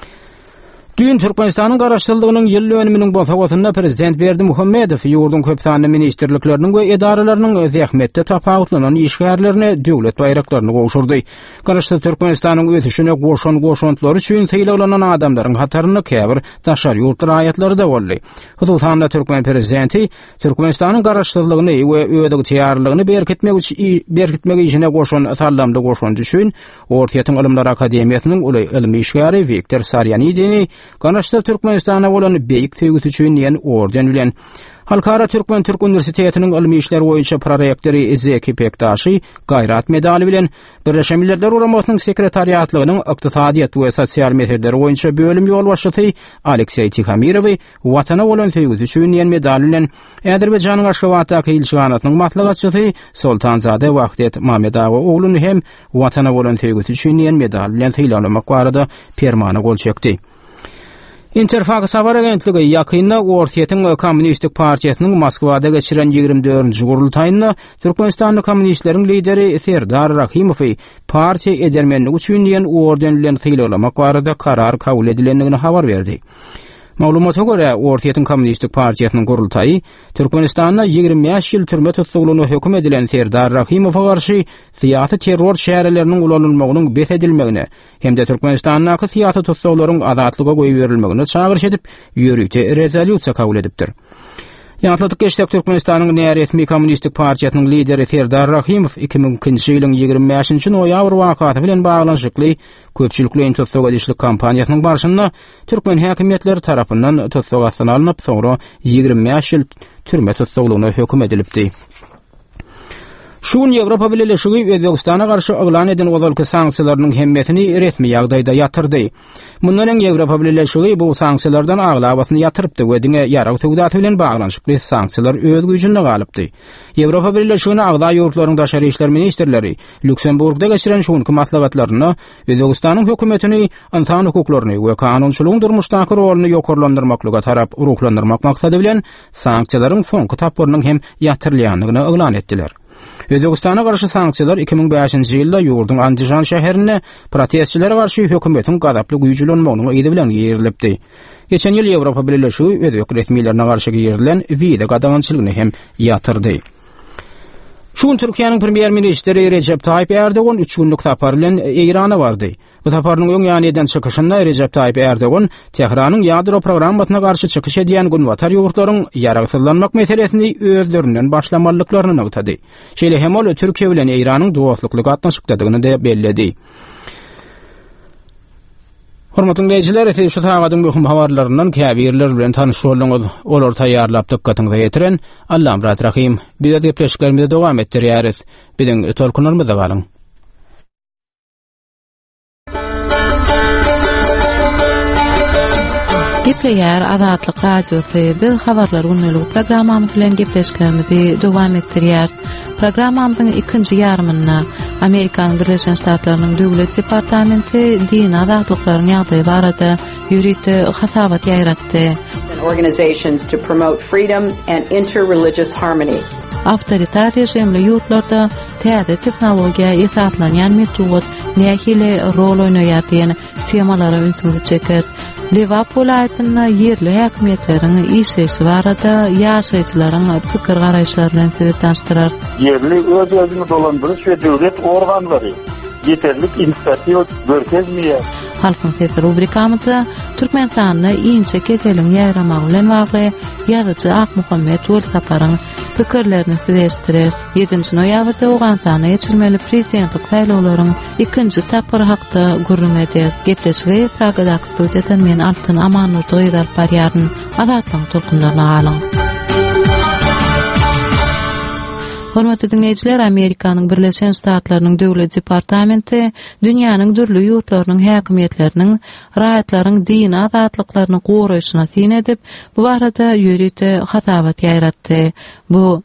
[SPEAKER 2] Dün Türkmenistanyň garaşdyrlygynyň ýyl dönüminiň bolsagatynda prezident Berdimuhammedow ýurdun köp sanly ministrlikleriniň we edaralarynyň zähmetde tapawutlanan işgärlerini döwlet bayraklaryny gowşurdy. Garaşdy Türkmenistanyň ötüşine goşantlary üçin syýlanan adamlaryň hataryny käbir daşar ýurt raýatlary da boldy. Hudutanna Türkmen prezidenti Türkmenistanyň garaşdyrlygyny we öýdügi täýärligini berkitmek işine goşan atallamda goşandy üçin Orsiýetiň Ilmlar Akademiýasynyň uly ilmi işgäri Viktor Saryanidini Ganaşda Türkmenistana bolan beýik töwgüt üçin ýen orden bilen Halkara Türk Universitetiniň ilmi işler boýunça prorektori Zeki Pektaşy gaýrat medali bilen Birleşen Milletler Uramasynyň sekretariatlygynyň ykdysadyýat we sosial meseleler boýunça bölüm ýolbaşçysy Aleksey Tikhamirov watana bolan töwgüt üçin ýen medal bilen Äderbeýjanyň Aşgabatdaky ilçiganatynyň matlagatçysy Sultanzade Wahdet Mamedow ogluny hem watana bolan töwgüt üçin ýen medal bilen hyýlanmak barada permana gol çekdi. Interfax habar agentligi ýakynda Orsiýetiň Kommunistik Partiýasynyň Moskwada geçiren 24-nji gurultaýynda Türkmenistanyň kommunistleriň lideri Serdar Rahimow partiýa edermenligi üçin ýen orden bilen hyýlaglamak barada karar kabul edilendigini habar berdi. Maglumaty görä, Orsiýetiň Kommunistik Partiýasynyň gurultaýy Türkmenistanda 25 ýyl türme tutulgyny hökm edilen Serdar Rahimowa garşy syýasy terror şäherleriniň ulanylmagynyň bes edilmegine hem de Türkmenistanyň syýasy tutulgylaryň azatlyga goýup berilmegine çağırış edip ýörükde rezolýusiýa kabul edipdir. Ýatladyk geçdik Türkmenistanyň näresmi Kommunistik Partiýasynyň lideri Serdar Rahimow 2000-nji ýylyň 25-nji noýabr wakaty bilen baglanşykly köpçülikli tutsak edişlik kampaniýasynyň barşynda Türkmen häkimetleri tarapyndan tutsak asynalyp soňra 25 ýyl türme tutsaklygyna hökm edilipdi. Şun Ýewropa Birleşigi Özbegistana garşy aglan eden ozalky sanksiýalarynyň hemmesini resmi ýagdaýda ýatyrdy. Mundan öň Ýewropa Birleşigi bu sanksiýalardan aglabasyny ýatyrypdy we diňe ýarag söwdaty bilen baglanşykly sanksiýalar öz güýjünde galypdy. Ýewropa Birleşigine agda ýurtlaryň daşary işler ministrleri Lüksemburgda geçiren şunky maslahatlaryny Özbegistanyň hökümetini insan hukuklaryny we kanunçylygyň durmuşdaky roluny ýokarlandyrmaklyga tarap uruklandyrmak maksady bilen sanksiýalaryň soňky taplarynyň hem ýatyrylýanlygyny eglan etdiler. Özbegistana garşy sanksiýalar 2005-nji ýylda ýurdun Andijan şäherine protestçilere garşy hökümetiň gadaply güýjlenmeginiň ýygy bilen ýerilipdi. Geçen ýyl Ýewropa Birleşigi özbek resmiýetlerine garşy ýerilen wide gadawançylygyny hem ýatyrdy. Şun Türkiýanyň premier ministri Recep Tayyip Erdogan 3 günlük sapar bilen Irana bardy. Bu saparynyň öň ýanydan çykyşynda Recep Tayyip Erdogan Tehranyň ýadro programmasyna garşy çykyş edýän günwatar ýurtlaryň ýaragsyzlanmak meselesini özlerinden başlamalyklaryny ýetdi. Şeýle hem ol Türkiýe bilen Iranyň dowaslyk gatnaşykdygyny da belledi. Hormatly dinleyijiler, şu tagadyň möhüm habarlaryndan käbirler bilen tanyş bolýaňyz. Olar taýýarlap dikkatiňize ýetiren Allahym Rahim. Biz gepleşiklerimizi dowam etdirýäris. Biziň tolkunlarymyza galyň.
[SPEAKER 1] Gepleýär Azatlyk radiosy biz habarlar günlük programmamyz bilen gepleşýärmizi dowam etdirýär. Programmamyzyň ikinji ýarmyna Amerikan Birleşen Ştatlarynyň Döwlet Departamenti din azatlyklaryny ýagdaýy barada ýürüýte hasabat ýaýratdy.
[SPEAKER 18] Organizations to promote freedom and interreligious harmony.
[SPEAKER 1] Awtoritar rejimli ýurtlarda täze teknologiýa esaslanýan metod nähili rol oýnaýar diýen temalara ünsüňizi çeker. Liverpool aýtyna ýerli häkimetleriň işeşi barada ýaşaýjylaryň pikir garaýşlary bilen sizi tanıştyrar.
[SPEAKER 17] Yerli öz-özüni dolandyrış we döwlet organlary yeterlik inisiativ görkezmeýär.
[SPEAKER 1] Halkyň sesi rubrikamyzda Türkmenistanyny iňçe keteliň ýaýramagy bilen bagly ýazyjy Akmuhammed Wolsaparyň pikirlerini sizleşdirer. 7-nji noýabrda Owganstana geçirmeli prezidentlik saýlawlarynyň ikinji tapyry hakda gurrun eder. Gepleşigi Pragadak studiýadan men Altyn Amanur Doýdar barýaryn azatlyň tulkunlaryna alyň. Hormatly dinleyijiler, Amerikanyň Birleşen Ştatlarynyň Döwlet Departamenti dünýäniň dürli ýurtlarynyň häkimetleriniň raýatlaryň din azatlyklaryny goraýşyna tin edip, bu barada ýürüýte hasabat ýaýratdy. Bu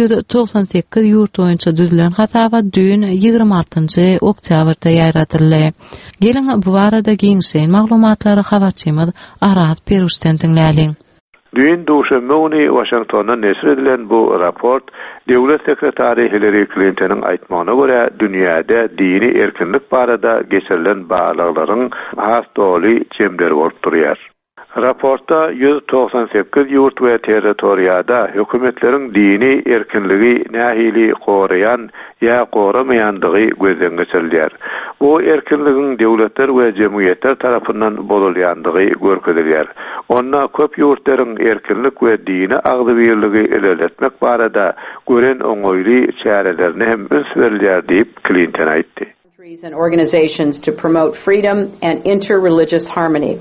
[SPEAKER 1] 198 ýurt boýunça düzülen hasabat dün 26-njy oktýabrda ýaýratyldy. Gelin bu barada giňşeýin maglumatlary habarçymyz Araz Peruşdan dinläliň.
[SPEAKER 15] Dün duşanbe günü Washington'dan neşr edilen bu raport Döwlet sekretary Hillary Clinton'ın aýtmagyna görä dünýäde dini erkinlik barada geçirilen baglaklaryň has doly jemleri bolup durýar. Raportda 198 ýurt we territoriýada hökümetleriň dini erkinligi nähili goraýan ýa goramaýandygy gözden geçirilýär. Bu erkinligiň döwletler we jemgyýetler tarapyndan bolýandygy görkezilýär. Onda köp ýurtlaryň erkinlik we dini agdybirligi ilerletmek barada gören oňoýly çärelerini hem üns berilýär diýip Clinton aýtdy.
[SPEAKER 18] And organizations to promote freedom and interreligious harmony.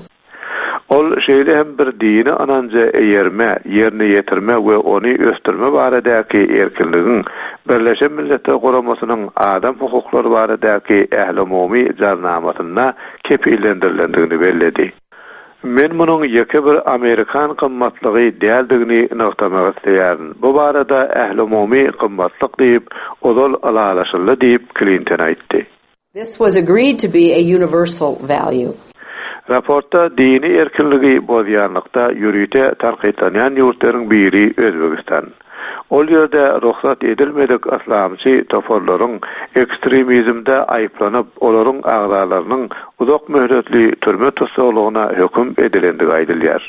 [SPEAKER 15] Ol şeýle hem bir dini ananja eýerme, ýerine ýetirme we ony östirme baradaky erkinligiň Birleşen Milletler Guramasynyň adam hukuklary baradaky ähli-umumy jarnamasyna kepillendirildiğini belledi. Men munyň ýeke bir Amerikan gymmatlygy däldigini noktamagy isteýärdim. Bu barada ähli-umumy gymmatlyk diýip, odol alalaşyldy diýip Clinton aýtdy.
[SPEAKER 18] This was agreed to be a universal value.
[SPEAKER 15] Raportda dini erkinligi bozýanlykda ýürüýte tarqytlanýan ýurtlaryň biri Özbegistan. Ol ýerde ruhsat edilmedik aslamçy toporlaryň ekstremizmde aýplanyp, olaryň agdalarynyň uzak möhretli türme tutsagyna höküm edilendigi aýdylýar.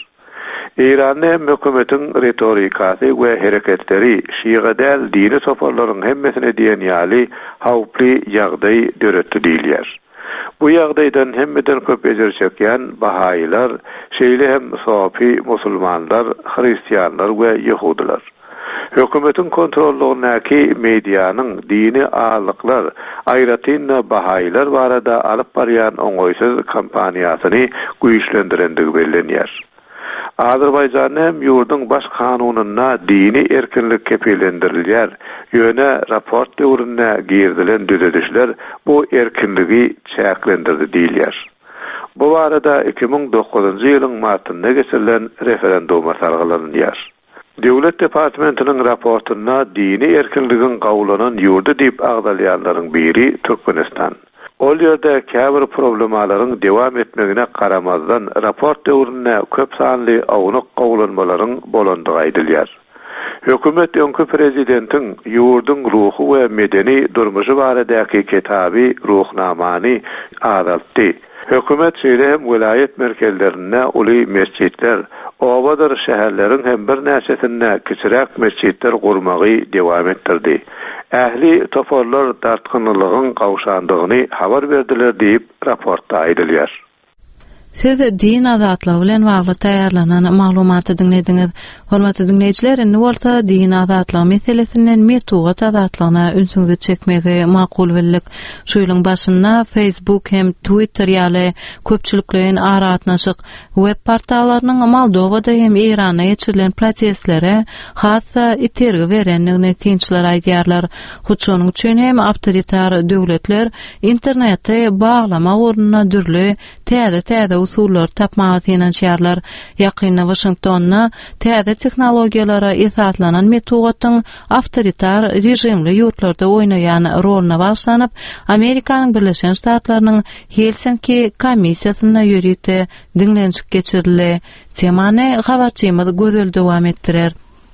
[SPEAKER 15] İran'da hökümetiň retorikasy we hereketleri şiýgadäl dini toporlaryň hemmesine diýen ýaly hawply ýagdaý döretdi diýilýär. Bu ýagdaýdan hemmeden köp ejer çekýän Bahaýylar, şeýle hem Sofi musulmanlar, Hristiýanlar we Ýehudiler. Hökümetiň kontrollugynaky mediýanyň dini ağlyklar, aýratynda Bahaýylar barada alyp barýan oňoýsuz kampaniýasyny güýçlendirendigi bellenýär. Azerbaýjanyň ýurdun baş kanunyna dini erkinlik kepillendirilýär. Ýöne raport döwründe girdilen düzedişler bu erkinligi çäklendirdi diýilýär. Bu barada 2009-njy ýylyň martynda geçirilen referenduma sargylanýar. Döwlet Departamentiniň raportuna dini erkinligiň gawulanan ýurdu diýip agdalýanlaryň biri Türkmenistan. Ol ýerde käbir problemalaryň dewam etmegine garamazdan raport döwründe köp sanly awnyk gawulanmalaryň bolandygy aýdylýar. Hökümet öňkü prezidentiň ýurdun ruhy we medeni durmuşy baradaky kitaby ruhnamany adatdy. Hökümet şeýle hem vilayet merkezlerine uly mesçitler, obadyr şäherleriň hem bir näçesinde kiçirek mesçitler gurmagy dewam etdirdi. Ähli toporlar dartgynlygyň gawşandygyny habar berdiler diýip raportda aýdylýar.
[SPEAKER 1] Siz din azatlygy bilen bagly taýýarlanan maglumaty dinlediňiz. Hormatly dinleyijiler, indi bolsa din azatlygy meselesinden metod azatlygyna ünsüňizi çekmegi makul bildik. Şu ýylyň başynda Facebook hem Twitter ýaly köpçüliklerin aratnaşyk web portallarynyň Moldowada hem Iranda geçirilen proseslere hassa itergi berenligine tinçler aýdýarlar. Şonuň üçin hem awtoritar döwletler internetde baglama ornuna dürli täze usullar tapmagy finansiýarlar. Ýakynda Washingtonna täze tehnologiýalara esatlanan metodyň awtoritar rejimli ýurtlarda oýnaýan roluna başlanyp, Amerikanyň Birleşen Ştatlarynyň Helsinki komissiýasyna ýörükde dinlenşik geçirildi. Temany habarçymyz gözül dowam etdirer.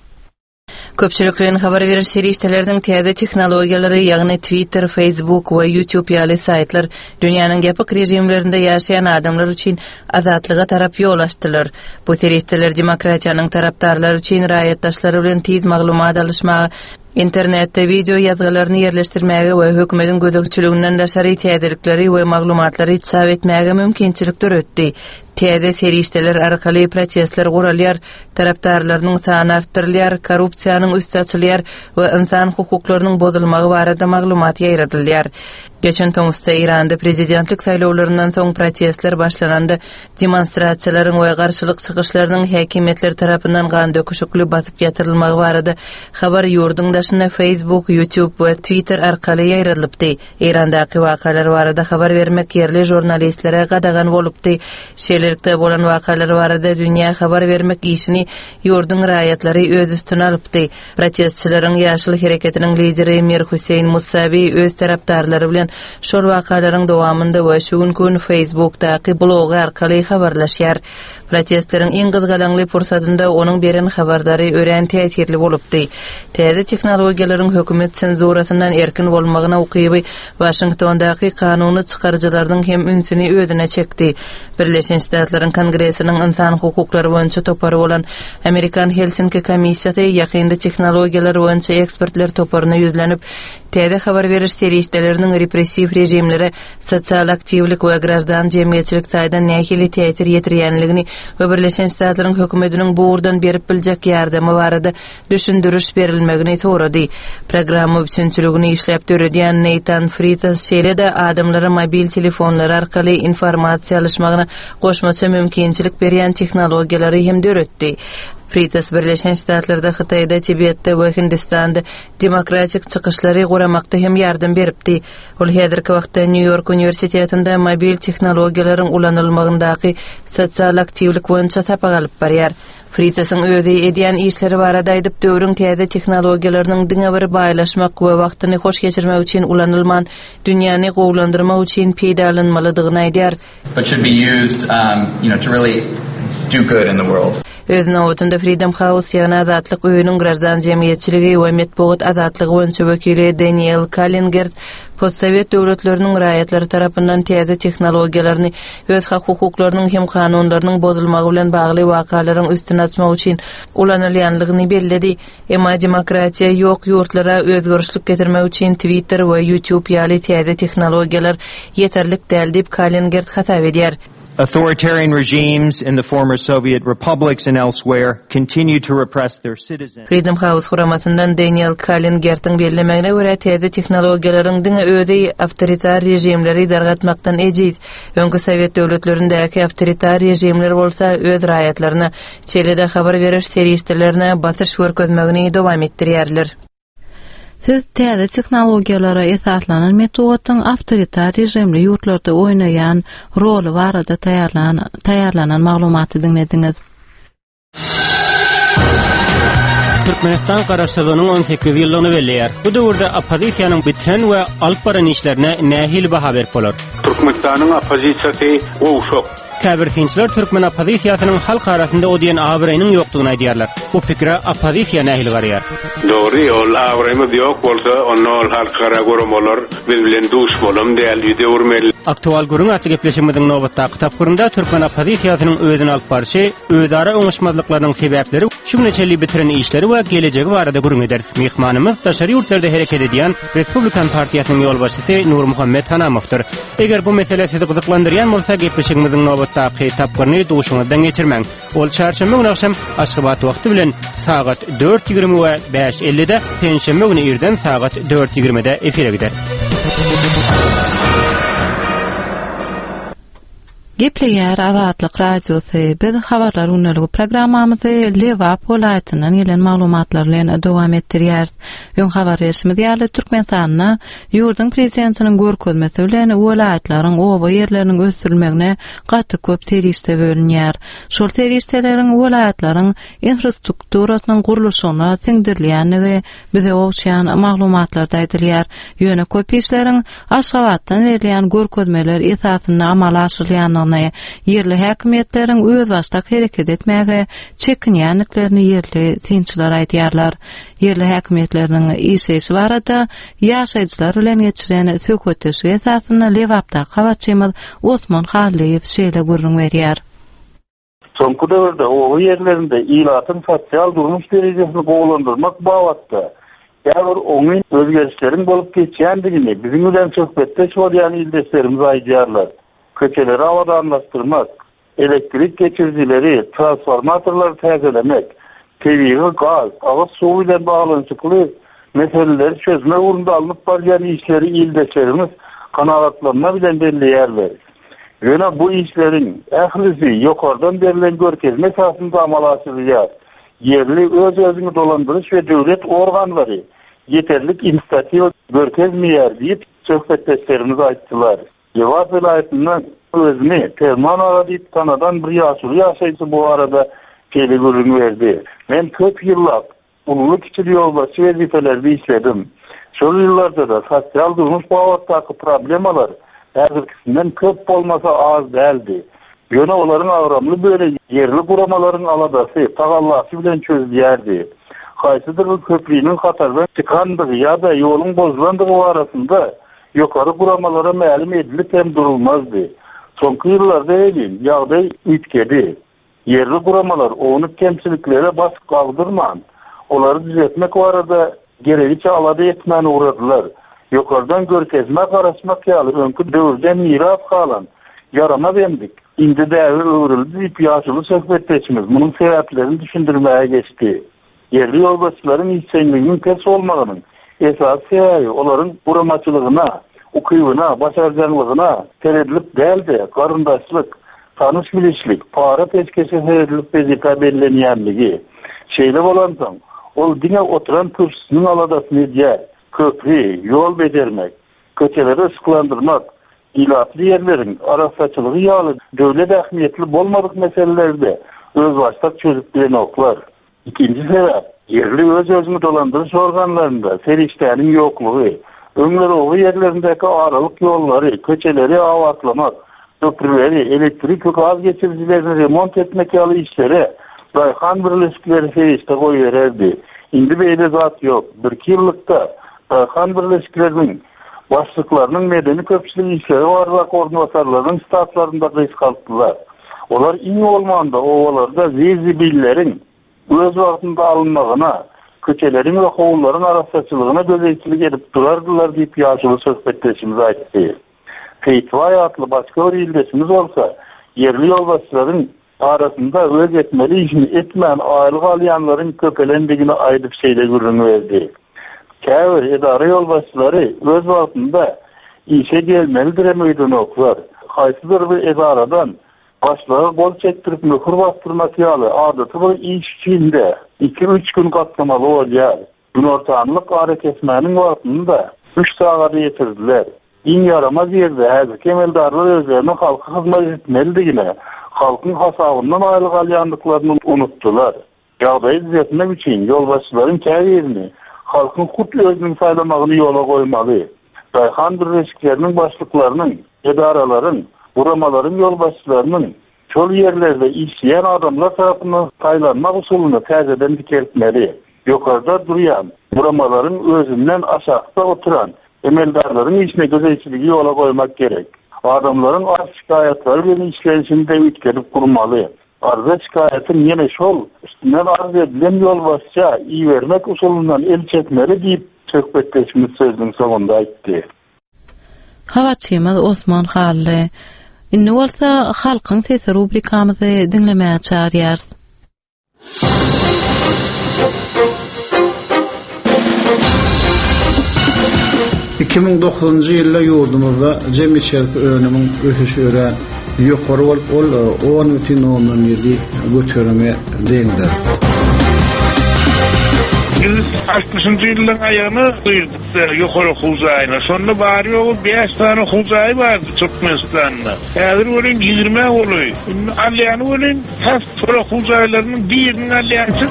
[SPEAKER 11] Köpçülüklerin habar verir seriştelerden täze tehnologiýalary, ýagny Twitter, Facebook we YouTube ýaly saytlar dünýäniň gepik rejimlerinde ýaşaýan adamlar üçin azatlyga tarap ýol açdylar. Bu serişteler demokratiýanyň tarapdarlary üçin raýatdaşlary bilen tiz maglumat alışmagy, internetde video ýazgylaryny ýerleşdirmäge we hökümetiň gözegçiliginden daşary täzelikleri we maglumatlary çap etmäge mümkinçilik döretdi. Täze serişteler arkaly prosesler guralýar, tarapdarlarynyň sany artdyrylýar, korrupsiýanyň üstü açylýar we insan hukuklarynyň bozulmagy barada maglumat ýaýradylýar. Geçen Temmuzda Iranda prezidentlik saýlawlaryndan soň prosesler başlananda demonstrasiýalaryň we garşylyk çykyşlarynyň häkimetler tarapyndan gan döküşükli basyp ýatyrylmagy barada habar ýurdun daşyna Facebook, YouTube we Twitter arkaly ýaýralypdy. Irandaky wakalar barada habar bermek ýerli jurnalistlere gadagan bolupdy. Şeýlelikde bolan wakalar barada dünýä habar bermek işini ýurdun raýatlary öz üstüne alypdy. Protestçilerin ýaşyl hereketiniň lideri Mir Hüseyin Musavi öz tarapdarlary bilen şol wakalaryň dowamında we şu gün Facebook'daky blogy arkaly habarlaşýar. Protestleriň iň gyzgalaňly pursatynda onuň beren habardary ören täsirli bolupdy. Täze tehnologiýalaryň hökümet senzurasyndan erkin bolmagyna ukyby Washingtondaky kanuny çykarjylaryň hem ünsini özüne çekdi. Birleşen Ştatlaryň Kongresiniň insan hukuklary boýunça topary bolan Amerikan Helsinki komissiýasy ýakynda tehnologiýalar boýunça ekspertler toparyna ýüzlenip, täze habar beriş serişdeleriniň repressiv rejimlere sosial aktivlik we grajdan jemgyýetçilik taýdan nähili täsir ýetirýänligini we Birleşen Ştatlaryň hökümetiniň bu urdan berip biljek ýardamy barada düşündürüş berilmegini sorady. Programma üçinçiligini işläp döredýän Nathan Freitas şeýle-de adamlara mobil telefonlar arkaly informasiýa alışmagyna goşmaça mümkinçilik berýän tehnologiýalary hem döretdi. Freitas Birleşen Ştatlarda, Hytaýda, Tibetde we Hindistanda demokratik çykyşlary guramakda hem ýardam beripdi. Ol häzirki wagtda New York Universitetinde mobil tehnologiýalaryň ulanylmagyndaky sosial aktivlik boýunça tapag alyp barýar. Freitas'ın özü edýän işleri barada aýdyp döwrüň täze tehnologiýalarynyň diňe bir baýlaşmak we wagtyny hoş geçirmek üçin ulanylman dünýäni gowlandyrmak üçin peýdalanmalydygyny aýdýar.
[SPEAKER 19] But should be used to really do good in the world.
[SPEAKER 11] Özüne awtunda Freedom House ýagny azatlyk öýüniň grajdan jemgyýetçiligi we medeniýet azatlygy boýunça wekili Daniel Kalingert postsovet döwletleriniň raýatlary tarapyndan täze tehnologiýalaryny öz hukuklarynyň hem kanunlarynyň bozulmagy bilen bagly wakalaryň üstüne açmak üçin ulanylýanlygyny belledi. Emma demokratiýa ýok ýurtlara özgörüşlik getirmek üçin Twitter we YouTube ýaly täze tehnologiýalar ýeterlik däl diýip Kalingert hatap edýär.
[SPEAKER 20] Authoritarian regimes in the former Soviet republics and elsewhere continue to repress their citizens.
[SPEAKER 11] Freedom House huramatyndan Daniel Kalingertiň bellemegine görä täze tehnologiýalaryň diňe özü awtoritar rejimleri dargatmakdan ejiz. Öňkü Sowet döwletlerindäki awtoritar rejimler bolsa öz raýatlaryna çelede habar beriş serişdelerine basyş görkezmegini dowam etdirýärler.
[SPEAKER 1] Siz täze tehnologiýalara esaslanan metodyň awtoritar rejimli ýurtlarda oýnaýan roly barada taýýarlanan maglumaty dinlediňiz.
[SPEAKER 21] Türkmenistan garaşsylygynyň 18 ýyllygyny belleýär. Bu döwürde opozisiýanyň bitren we alyp baran işlerine nähili baha berip bolar.
[SPEAKER 15] Türkmenistanyň opozisiýasy gowşok.
[SPEAKER 21] Käbirsinçiler Türkmen opozisiýasynyň halk arasynda odýan abyrynyň ýokdugyny aýdýarlar. Bu pikre opozisiýa nähili garýar.
[SPEAKER 15] Dogry, ol abyrymy ýok bolsa, ol halk ara gorum bolar, biz bilen duş bolam diýil ýerde
[SPEAKER 21] Aktual gurun atly gepleşimiziň nowbatda kitaplarynda Türkmen opozisiýasynyň özüni alyp barşy, özara öňüşmezliklarynyň sebäpleri, şu neçeli bitiren işleri we gelejegi barada gurun eder. Mehmanymyz daşary ýurtlarda hereket edýän Respublikan partiýasynyň ýolbaşçysy Nur Muhammed Hanamowdyr. Eger bu mesele sizi gyzyklandyrýan bolsa, gepleşigimiziň nowbatdaky kitaplaryny duşuňyzdan geçirmäň. Ol çarşamba güni akşam Aşgabat wagty bilen saat 4:20 we 5:50-de, tenşembe güni irden saat 4:20-de efire gider.
[SPEAKER 1] Gepleýär Azatlyk radiosy biz habarlar unalygy programmamyzy Lewap welaýatynyň gelen maglumatlar bilen dowam etdirýär. Ýön habar ýaşymy diýerli Türkmenistanyna ýurdun prezidentiniň görkezmesi bilen welaýatlaryň oba ýerleriniň ösdürilmegine gaty köp terişde bölünýär. Şol terişdeleriň welaýatlaryň infrastrukturasynyň guruluşyna siňdirilýänligi bize owşaýan maglumatlarda aýdylýar. Ýöne köp işleriň Aşgabatdan berilýän görkezmeler esasyna amala aşyrylýanyny, yerli häkimetleriň öz başda hereket etmäge çekinýänliklerini yerli synçylar aýdýarlar. Yerli häkimetleriň işeşi barada ýaşaýjylar bilen geçiren söhbetleşi esasyna Lewapda habarçymyz Osman Halleýew şeýle görüň berýär.
[SPEAKER 17] Soňky döwürde o ýerlerinde ilatyň sosial durmuş derejesini gowlandyrmak babatda ýa-da oňy özgerişleriň bolup geçýändigini biziň bilen söhbetdeş bolýan ildeşlerimiz aýdýarlar. Köçeleri avadanlaştırmak, elektrik geçiricileri, transformatorları täzelemek, tebii gaz, ağız suwu ile bağlantılı meseleleri çözme uğrunda alınıp barýan işleri ildeşlerimiz kanaatlanma bilen belliýärler. Ýöne bu işlerin ählisi ýokardan berilen görkezme esasında amala aşyrylýar. Yerli öz-özüni dolandırış ve döwlet organları yeterlik inisiativ görkezmeýär diýip söhbetdeşlerimiz aýtdylar. Lewap welaýatynyň özüni Terman aradyp tanadan bir ýaşaýjy bu arada şeýle görüň berdi. Men köp ýyllar ululuk içili ýolbaşçy wezifelerde işledim. Şol ýyllarda da sosial durmuş bagatdaky problemalar häzirkisinden köp bolmasa az däldi. Ýöne olaryň agramly böyle yerli guramalaryň aladasy, tagallasy bilen çözülýärdi. Haýsydyr bir köprüniň hatardan çykandygy ýa-da ýoluň bozulandygy barasynda ýokary guramalara mälim edilip hem durulmazdy. Soňky ýyllarda elin ýagdaý ütkedi. Yerli guramalar onyp kemçiliklere bas galdyrman. Olary düzeltmek barada geregiçe alada etmäni uğradylar. Ýokardan görkezme garaşmak ýaly öňkü döwürden miras galan yarama bendik. Indi däwir öwrüldi diýip ýaşuly söhbetdeşimiz munyň sebäplerini düşündirmäge geçdi. Yerli ýolbaşçylaryň işçiliginiň pes bolmagynyň esas sebäbi olaryň guramaçylygyna, ukybyna, başarjanlygyna teredilip däldi. Garyndaşlyk, tanış bilişlik, para peşkeşi teredilip bezika bellenýänligi. Şeýle bolansoň, ol diňe oturan kürsüsiniň aladasyny diýär. Köprü, yol becermek, köçeleri ışıklandırmak, ilatlı yerlerin araççılığı ýaly döwlet ähmiýetli bolmadyk meselelerde öz başta çözüp bilen oklar. İkinci sebäp, yerli öz-özüni dolandırış organlarında seriştäniň ýoklugy, öňleri owy yerlerindeki aralyk ýollary, köçeleri awatlamak, köprüleri, elektrik we gaz geçiricilerini remont etmek ýaly işlere daýhan birleşikleri serişde goýberdi. Indi beýle zat ýok. Bir ýyllykda daýhan birleşikleriniň başlyklarynyň medeni köpçüligi işleri barlak ornatlarlaryň statlarynda gysgaltdylar. Olar iň bolmanda owalarda zezibillerin öz wagtynda alınmagyna, köçeleriň we howlullaryň araççylygyna gözeýçilik edip durardylar diýip ýaşuly söhbetdeşimiz aýtdy. Feýtwa ýatly başga bir ildeşimiz bolsa, yerli ýolbaşçylaryň arasında öz etmeli işini etmän aýlyk alýanlaryň köpelendigini aýdyp şeýle görüň berdi. Käbir edara ýolbaşçylary öz wagtynda işe gelmelidir emöýden oklar. Haýsydyr bir edaradan başlygy gol çektirip möhür bastyrmak ýaly adaty bir iş içinde 2-3 gün gatlamaly bolýar. Gün ortanlyk ara kesmäniň wagtynda 3 sagat ýetirdiler. İň yaramaz ýerde häzir kemeldarlar özlerine halka hyzmat etmelidigine, halkyň hasabyndan aýlyk alýandyklaryny unutdular. Ýagdaýy düzeltmek üçin ýolbaşçylaryň käbirini halkyň hut özüniň saýlamagyny ýola goýmaly. Daýhan birleşikleriniň başlyklarynyň, edaralaryň, guramalaryň ýolbaşçylarynyň çol ýerlerde işleýän adamlar tarapyndan taýlanmak usulyny täzeden dikeltmeli. Ýokarda durýan guramalaryň özünden aşagda oturan emeldarlaryň işine gözeýçiligi ýola goýmak gerek. Adamlaryň arz şikayatlary bilen işleýişinde ütkedip gurmaly. Arza şikayatyny ýene şol üstünden arz edilen ýolbaşça iý bermek usulundan el çekmeli diýip söhbetdeşimiz sözüniň soňunda aýtdy.
[SPEAKER 1] Habarçymyz Osman Halle. Indi bolsa halkyň sesi rubrikamyzy dinlemäge çağırýar.
[SPEAKER 6] 2009-njy ýylda ýurdumyzda jemgyýetçilik önümiň ösüşi ören
[SPEAKER 16] yuqarı ol 10,7 götürme değildir.
[SPEAKER 6] 60-njy ýylyň aýagyny duýduk ýokary huzaýyna. Şonda bary ýogy 5 tane huzaý bar Türkmenistanda. Häzir bolan 20 boly. Alýany bolan has huzaýlarynyň birini alýançy.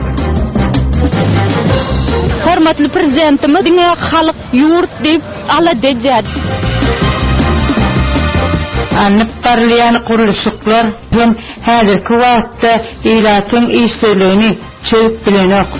[SPEAKER 7] Hormatly prezidentimiz diňe halyk ýurt diýip ala dejädi.
[SPEAKER 3] Anlık parlayan kuruluşuklar hem häzirki wagtda ýylatyň işlerini çöp bilenok.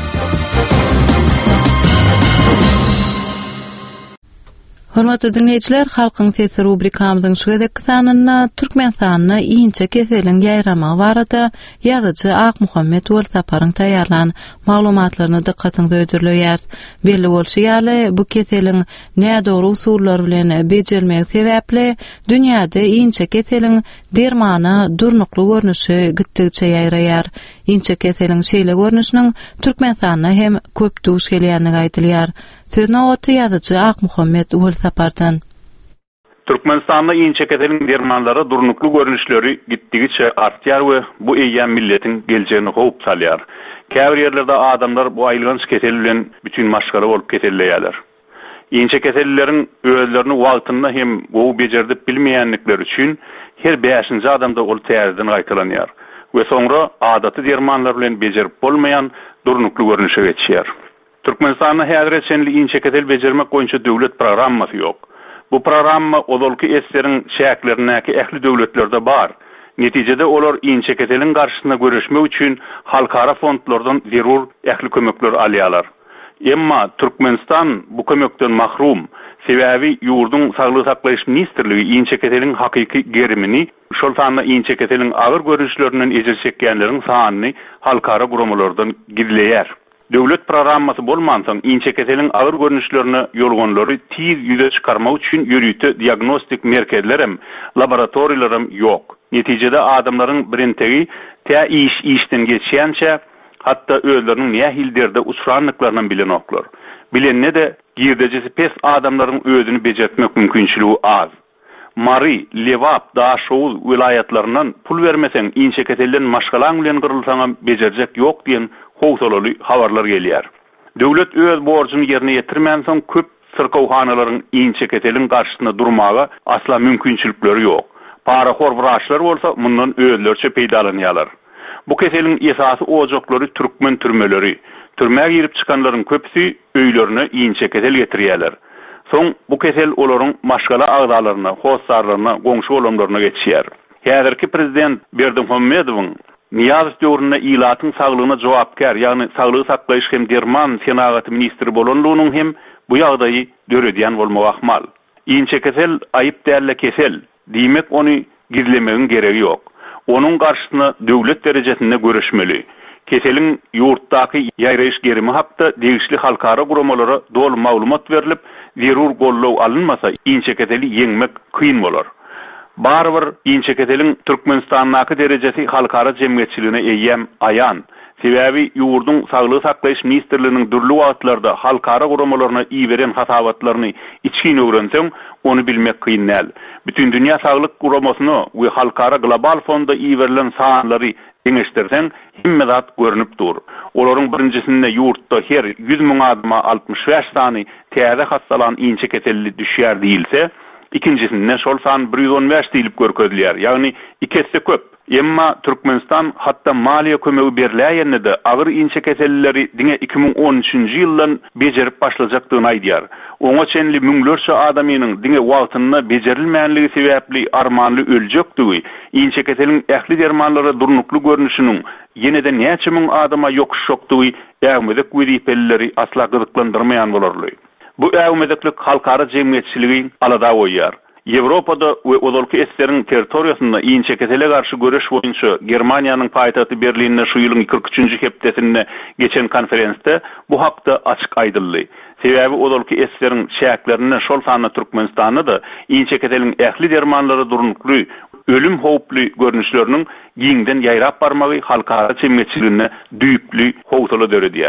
[SPEAKER 1] Hormatly dinleyijiler, halkyň sesi rubrikamyzyň şu gedekki sanyna türkmen sanyna iňçe keseliň ýaýrama barada ýazyjy Ak Muhammed Wolsaparyň taýýarlan maglumatlaryny dikkatiňize öýdürýär. Belli bolşy ýaly bu keseliň nädogry usullar bilen bejelmek sebäpli dünýäde iňçe keseliň dermana durnukly görnüşi gittikçe ýaýraýar. Iňçe keseliň şeýle görnüşiniň türkmen sanyna hem köp duş gelýänligi aýdylýar. Sözüne otu ýazyjy Ak Muhammed Wolsapardan.
[SPEAKER 22] Türkmenistanda iňçe keseliň dermanlary durnukly görnüşleri gitdigiçe artýar we bu eýýän milletiň geljegini howp salýar. Käbir ýerlerde adamlar bu aýlgans kesel bilen bütün maşgara bolup ketelleýärler. Iňçe keselleriň özlerini wagtynda hem gowy bejerdip bilmeýänlikleri üçin her 5-nji adamda ol täzeden gaýtalanýar we soňra adaty dermanlar bilen bejerip bolmaýan durnukly görnüşe geçýär. Türkmenistan'da häzir etsenli iňçe kesel bejermek boýunça döwlet programmasy ýok. Bu programma odolky eslerin şäklerindäki ähli döwletlerde bar. Netijede olar iňçe keseliň garşysyna göreşmek üçin halkara fondlardan zerur ähli kömekler alýarlar. Emma Türkmenistan bu kömekden mahrum. Sebäbi ýurdun saglyk saklaýyş ministrligi iňçe keseliň hakyky gerimini, şol sanda iňçe keseliň agyr görüşlerinden ejer çekýänleriň sanyny halkara guramalardan gidleýär. Döwlet programmasy bolmansaň iňçe keseliň agyr görnüşlerini ýolgonlary tiz ýüze çykarmak üçin ýörüýte diagnostik merkezler hem laboratoriýalar hem ýok. Netijede adamlaryň birintegi tä işden geçýänçe hatta özleriniň näme hilderde uçranlyklaryny bilen oklar. Bilenne de girdejisi pes adamlaryň özüni bejetmek mümkinçiligi az. Mari, Levap, Daşoğul vilayatlarından pul vermesen iňçe keselden maşgalaň bilen gyrylsaňam bejerjek ýok diýen howsalaly habarlar gelýär. Döwlet öz borjyny ýerine ýetirmän soň köp sırkawhanalaryň iňçe keseliň garşysyna durmaga asla mümkinçilikleri ýok. Paraxor wraçlar bolsa mundan özlerçe peýdalanýarlar. Bu keseliň esasy ojaklary türkmen türmeleri. Türmäge girip çykanlaryň köpüsi öýlerine iňçe kesel getirýärler. Soň bu kesel olaryň maşgala agdalaryna, hostarlaryna, goňşy olamlaryna geçýär. Häzirki prezident Berdimuhammedowyň Niyaz döwründe ýylatyň saglygyna jogapkar, ýagny saglygy saklaýyş hem derman senagaty ministri bolanlygynyň hem bu ýagdaýy döredýän bolmak ahmal. Iňçe kesel aýyp dälle kesel, diýmek ony gizlemegiň geregi ýok. Onuň garşysyna döwlet derejesinde göreşmeli. Keseliň ýurtdaky ýaýraýyş gerimi hakda degişli halkara guramalara dolu maglumat berilip, zerur gollaw alınmasa iňçe keseli ýeňmek kyn bolar. Barbyr iňçe keseliň Türkmenistandaky derejesi halkara jemgyýetçiligine eýýän aýan. Sebäbi ýurdun saglyk saklaýyş ministrliginiň dürli wagtlarda halkara guramalaryna iýberen hasabatlaryny içkin öwrenseň, onu bilmek kyn näl. Bütün dünýä saglyk guramasyny we halkara global fonda iýberilen sanlary deňeşdirsen, himme zat görünüp dur. Olaryň birinjisinde ýurtda her 100 000 adama 65 sany täze hastalan iňçe keselli düşýär diýilse, ikincisinde şol san 115 diýilip görkezilýär. Ýagny ikisi köp. Emma Türkmenistan hatta maliýe kömegi berilýände de agyr iňçe keselleri diňe 2013-nji ýyldan bejerip başlajakdygyny aýdýar. Oňa çenli müňlerçe adamynyň diňe wagtynda bejerilmänligi sebäpli armanly öljekdigi, iňçe keseliň ähli dermanlary durnukly görnüşiniň ýene-de näçe müň adama ýokuşokdygy ägmedek wezipelleri asla gyzyklandyrmaýan bolarly. Bu ägmedeklik halkara jemgyýetçiligi alada goýýar. Ýewropada we odolky eslerin territoriýasynda iňçe kesele garşy göreş boýunça Germaniýanyň paýtagty Berlinde şu ýylyň 43-nji hepdesinde geçen konferensde bu hakda açyk aýdyldy. Sebäbi odolky eslerin şäklerine şol sanyna Türkmenistanda da iňçe keseliň ähli dermanlary durnukly, ölüm howply görnüşleriniň giňden ýaýrap barmagy halkara jemgyýetçiligine düýpli howsala döredýär.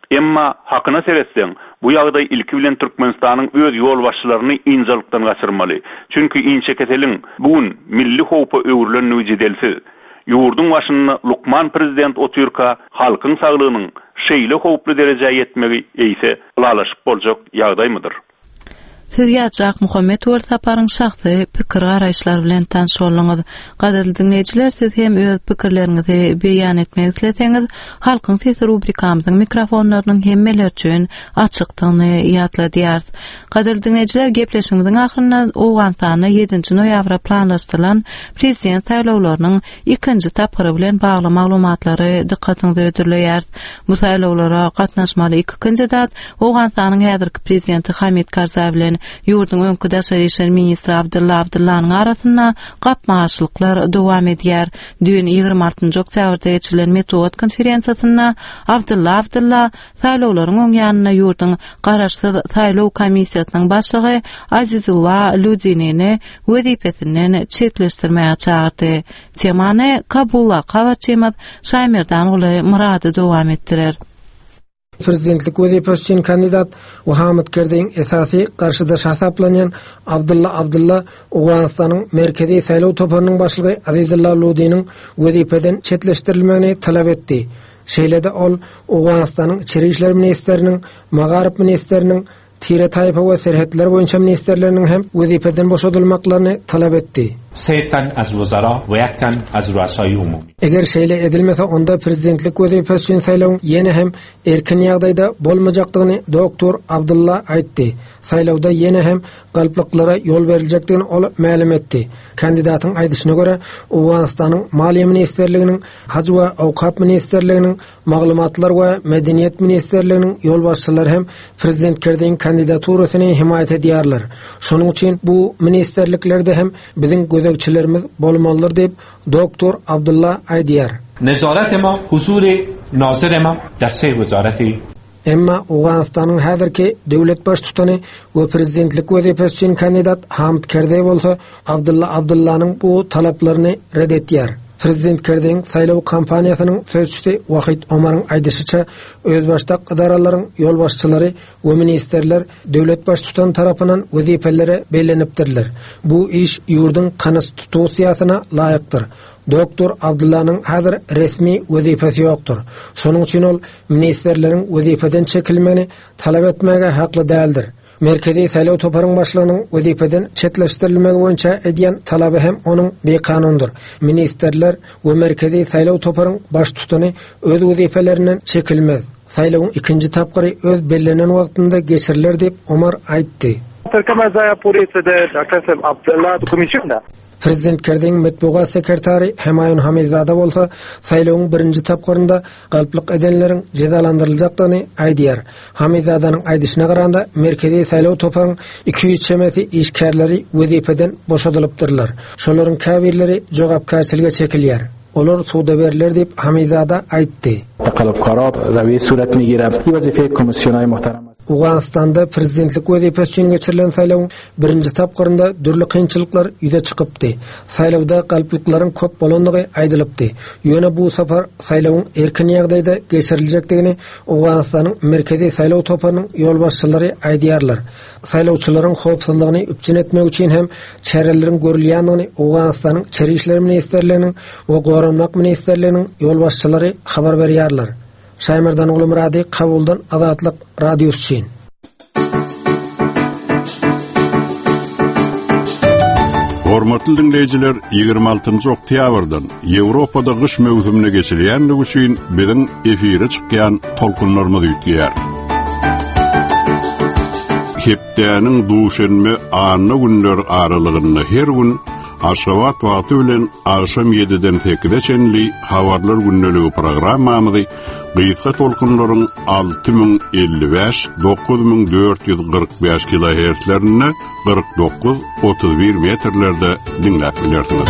[SPEAKER 22] Emma hakyna seretseň, bu ýagdaý ilki bilen Türkmenistanyň öz ýol başçylaryny injalykdan gaçyrmaly. Çünki inçeketeliň bugun milli howpa öwürlenýän jedelsi ýurdun başyny Lukman prezident otyrka halkyň saglygynyň şeýle howply derejäge ýetmegi eýse ulalaşyp boljak ýagdaýmydyr?
[SPEAKER 1] Siz ýaçak Muhammed Uwal Saparyň şahsy pikir garaýşlary bilen tanış bolňyz. Gaderli dinleýijiler, siz hem öz pikirleriňizi beýan etmek isleseňiz, halkyň sesi rubrikamyzyň mikrofonlarynyň hemmeler üçin açykdygyny ýatla diýärs. Gaderli dinleýijiler, gepleşigimiziň ahyrynda Owgantany 7-nji noýabra planlaşdyrylan prezident saýlawlarynyň 2-nji tapyry bilen bagly maglumatlary dikkatiňizi ödürleýär. Bu saýlawlara gatnaşmaly iki kandidat Owgantanyň häzirki prezidenti Hamid Karzai bilen ýurdun öňkü daşary işler ministri Abdullanyň arasynda gapmaşlyklar dowam edýär. Dün 26-njy oktýabrda geçirilen Metod konferensiýasynda Abdulla saýlawlaryň öň ýanyna ýurdun garaşsyz saýlaw komissiýasynyň başlygy Azizullah Ludinini wezipesinden çetleşdirmäge çağırdy. Temany Kabulla Kawaçymyz Şaýmerdan uly murady dowam etdirer.
[SPEAKER 5] Prezidentlik wezipesi üçin kandidat Hamid Karzaiň esasy garşydaş hasaplanýan Abdulla Owganistanyň merkezi saýlaw toparynyň başlygy Azizullah Ludininiň wezipeden çetleşdirilmegini talap etdi. Şeýlede ol Owganistanyň içeri işler ministriniň, Magaryp ministriniň, Tire taýpa we serhetler boýunça ministrleriniň hem wezipeden boşadylmaklaryny talap etdi.
[SPEAKER 9] Seytan az wuzara we ýakdan az ruasay umumy.
[SPEAKER 5] Eger şeýle edilmese onda prezidentlik wezipesi üçin saýlaw ýene hem erkin ýagdaýda bolmajakdygyny doktor Abdulla aýtdy. Saýlawda ýene hem galplyklara ýol beriljakdygyny ol ma'lum etdi. Kandidatyň aýdyşyna görä, Owganistanyň Maliýe ministrliginiň, Haç we Awqaf ministrliginiň, Maglumatlar we Medeniýet ministrliginiň ýol başçylary hem prezident Karzaiň kandidaturasyny himayet edýärler. Şonuň üçin bu ministrliklerde hem biziň gözegçilerimiz bolmalydyr diýip doktor Abdulla aýdýar.
[SPEAKER 9] Nezaret emma huzuri nazir emma der sey wezareti.
[SPEAKER 5] Emma Owganistanyň häzirki döwlet baş tutany we prezidentlik wezipesi üçin kandidat Hamid Karzai bolsa, Abdullanyň bu talaplaryny red etýär. Prezident Karzaiň saýlaw kampaniýasynyň sözçüsi Wahid Omaryň aýdysynça, öz başdak idaralaryň ýol başçylary we ministrler döwlet baş tutan tarapyndan wezipelere bellenipdirler. Bu iş ýurdun konstitusiýasyna laýykdyr. Doktor Abdullanyň häzir resmi wezipesi ýokdur. Şonuň üçin ol ministrleriň wezipeden çekilmegini talap etmäge hakly däldir. Merkezi saýlaw toparynyň başlygynyň wezipeden çetleşdirilmegi boýunça edýän talaby hem onuň bekanundur. Ministrler we merkezi saýlaw toparynyň baş tutany öz wezifelerinden çekilmez. Saýlawyň ikinji tapgyry öz bellenen wagtynda geçiriler diýip Omar aýtdy. Prezident Karzaiň metbuat sekretary Hemaýun Hamidzada bolsa, saýlawyň birinji tapgyrynda galplyk edenleriň jezalandyryljakdygyny aýdýar. Hamidzadanyň aýdyşyna garanda merkezi saýlaw toparynyň 200 çemesi işgärleri wezipeden boşadylypdyrlar. Şolaryň käbirleri jogapkärçilige çekilýär. Olar suda beriler diýip Hamidzada aýtdy.
[SPEAKER 23] Taqalyp garap we suratny girip, wezife komissiýonay muhtaram.
[SPEAKER 5] Owganistanda prezidentlik wezipesi üçin geçirilen saýlawyň birinji tapgyrynda dürli kynçylyklar ýüze çykypdy. Saýlawda galplyklaryň köp bolandygy aýdylypdy. Ýöne bu safar saýlawyň erkin ýagdaýda geçiriljekdigini Owganistanyň merkezi saýlaw toparynyň ýol başçylary aýdýarlar. Saýlawçylaryň howpsuzlygyny üpçün etmek üçin hem çärelerin görülýändigini Owganistanyň içeri işler ministrleriniň we gorunmak ministrleriniň ýol başçylary habar berýärler. Şaýmerdan uly murady Kabuldan Azatlyk radiosu üçin.
[SPEAKER 24] Hormatly dinleyijiler, 26-njy oktýabrdan Ýewropada gyş mewsumine geçilýänligi üçin biziň efire çykýan tolkunlarymyz ýetýär. Hepdeniň duşanmy anny günler aralygynda her gün Aşgabat wagty bilen akşam 7-den 8-çenli habarlar günneligi programmamyzy gysga tolkunlaryň 6055-9445 kHz-lerine 49-31 metrlerde dinläp bilersiniz.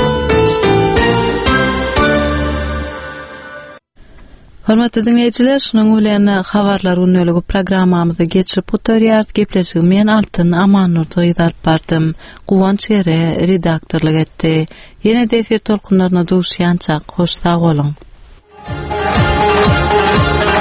[SPEAKER 1] Hormatly dinleyijiler, şunuň bilen habarlar günneligi programmamyzy geçirip oturýar. Gepleşigi men Altyn Amannurdy ýazyp bardym. Guwanç ere redaktorlyk etdi. Ýene-de efir tolkunlaryna duşýançak hoş sag bolun.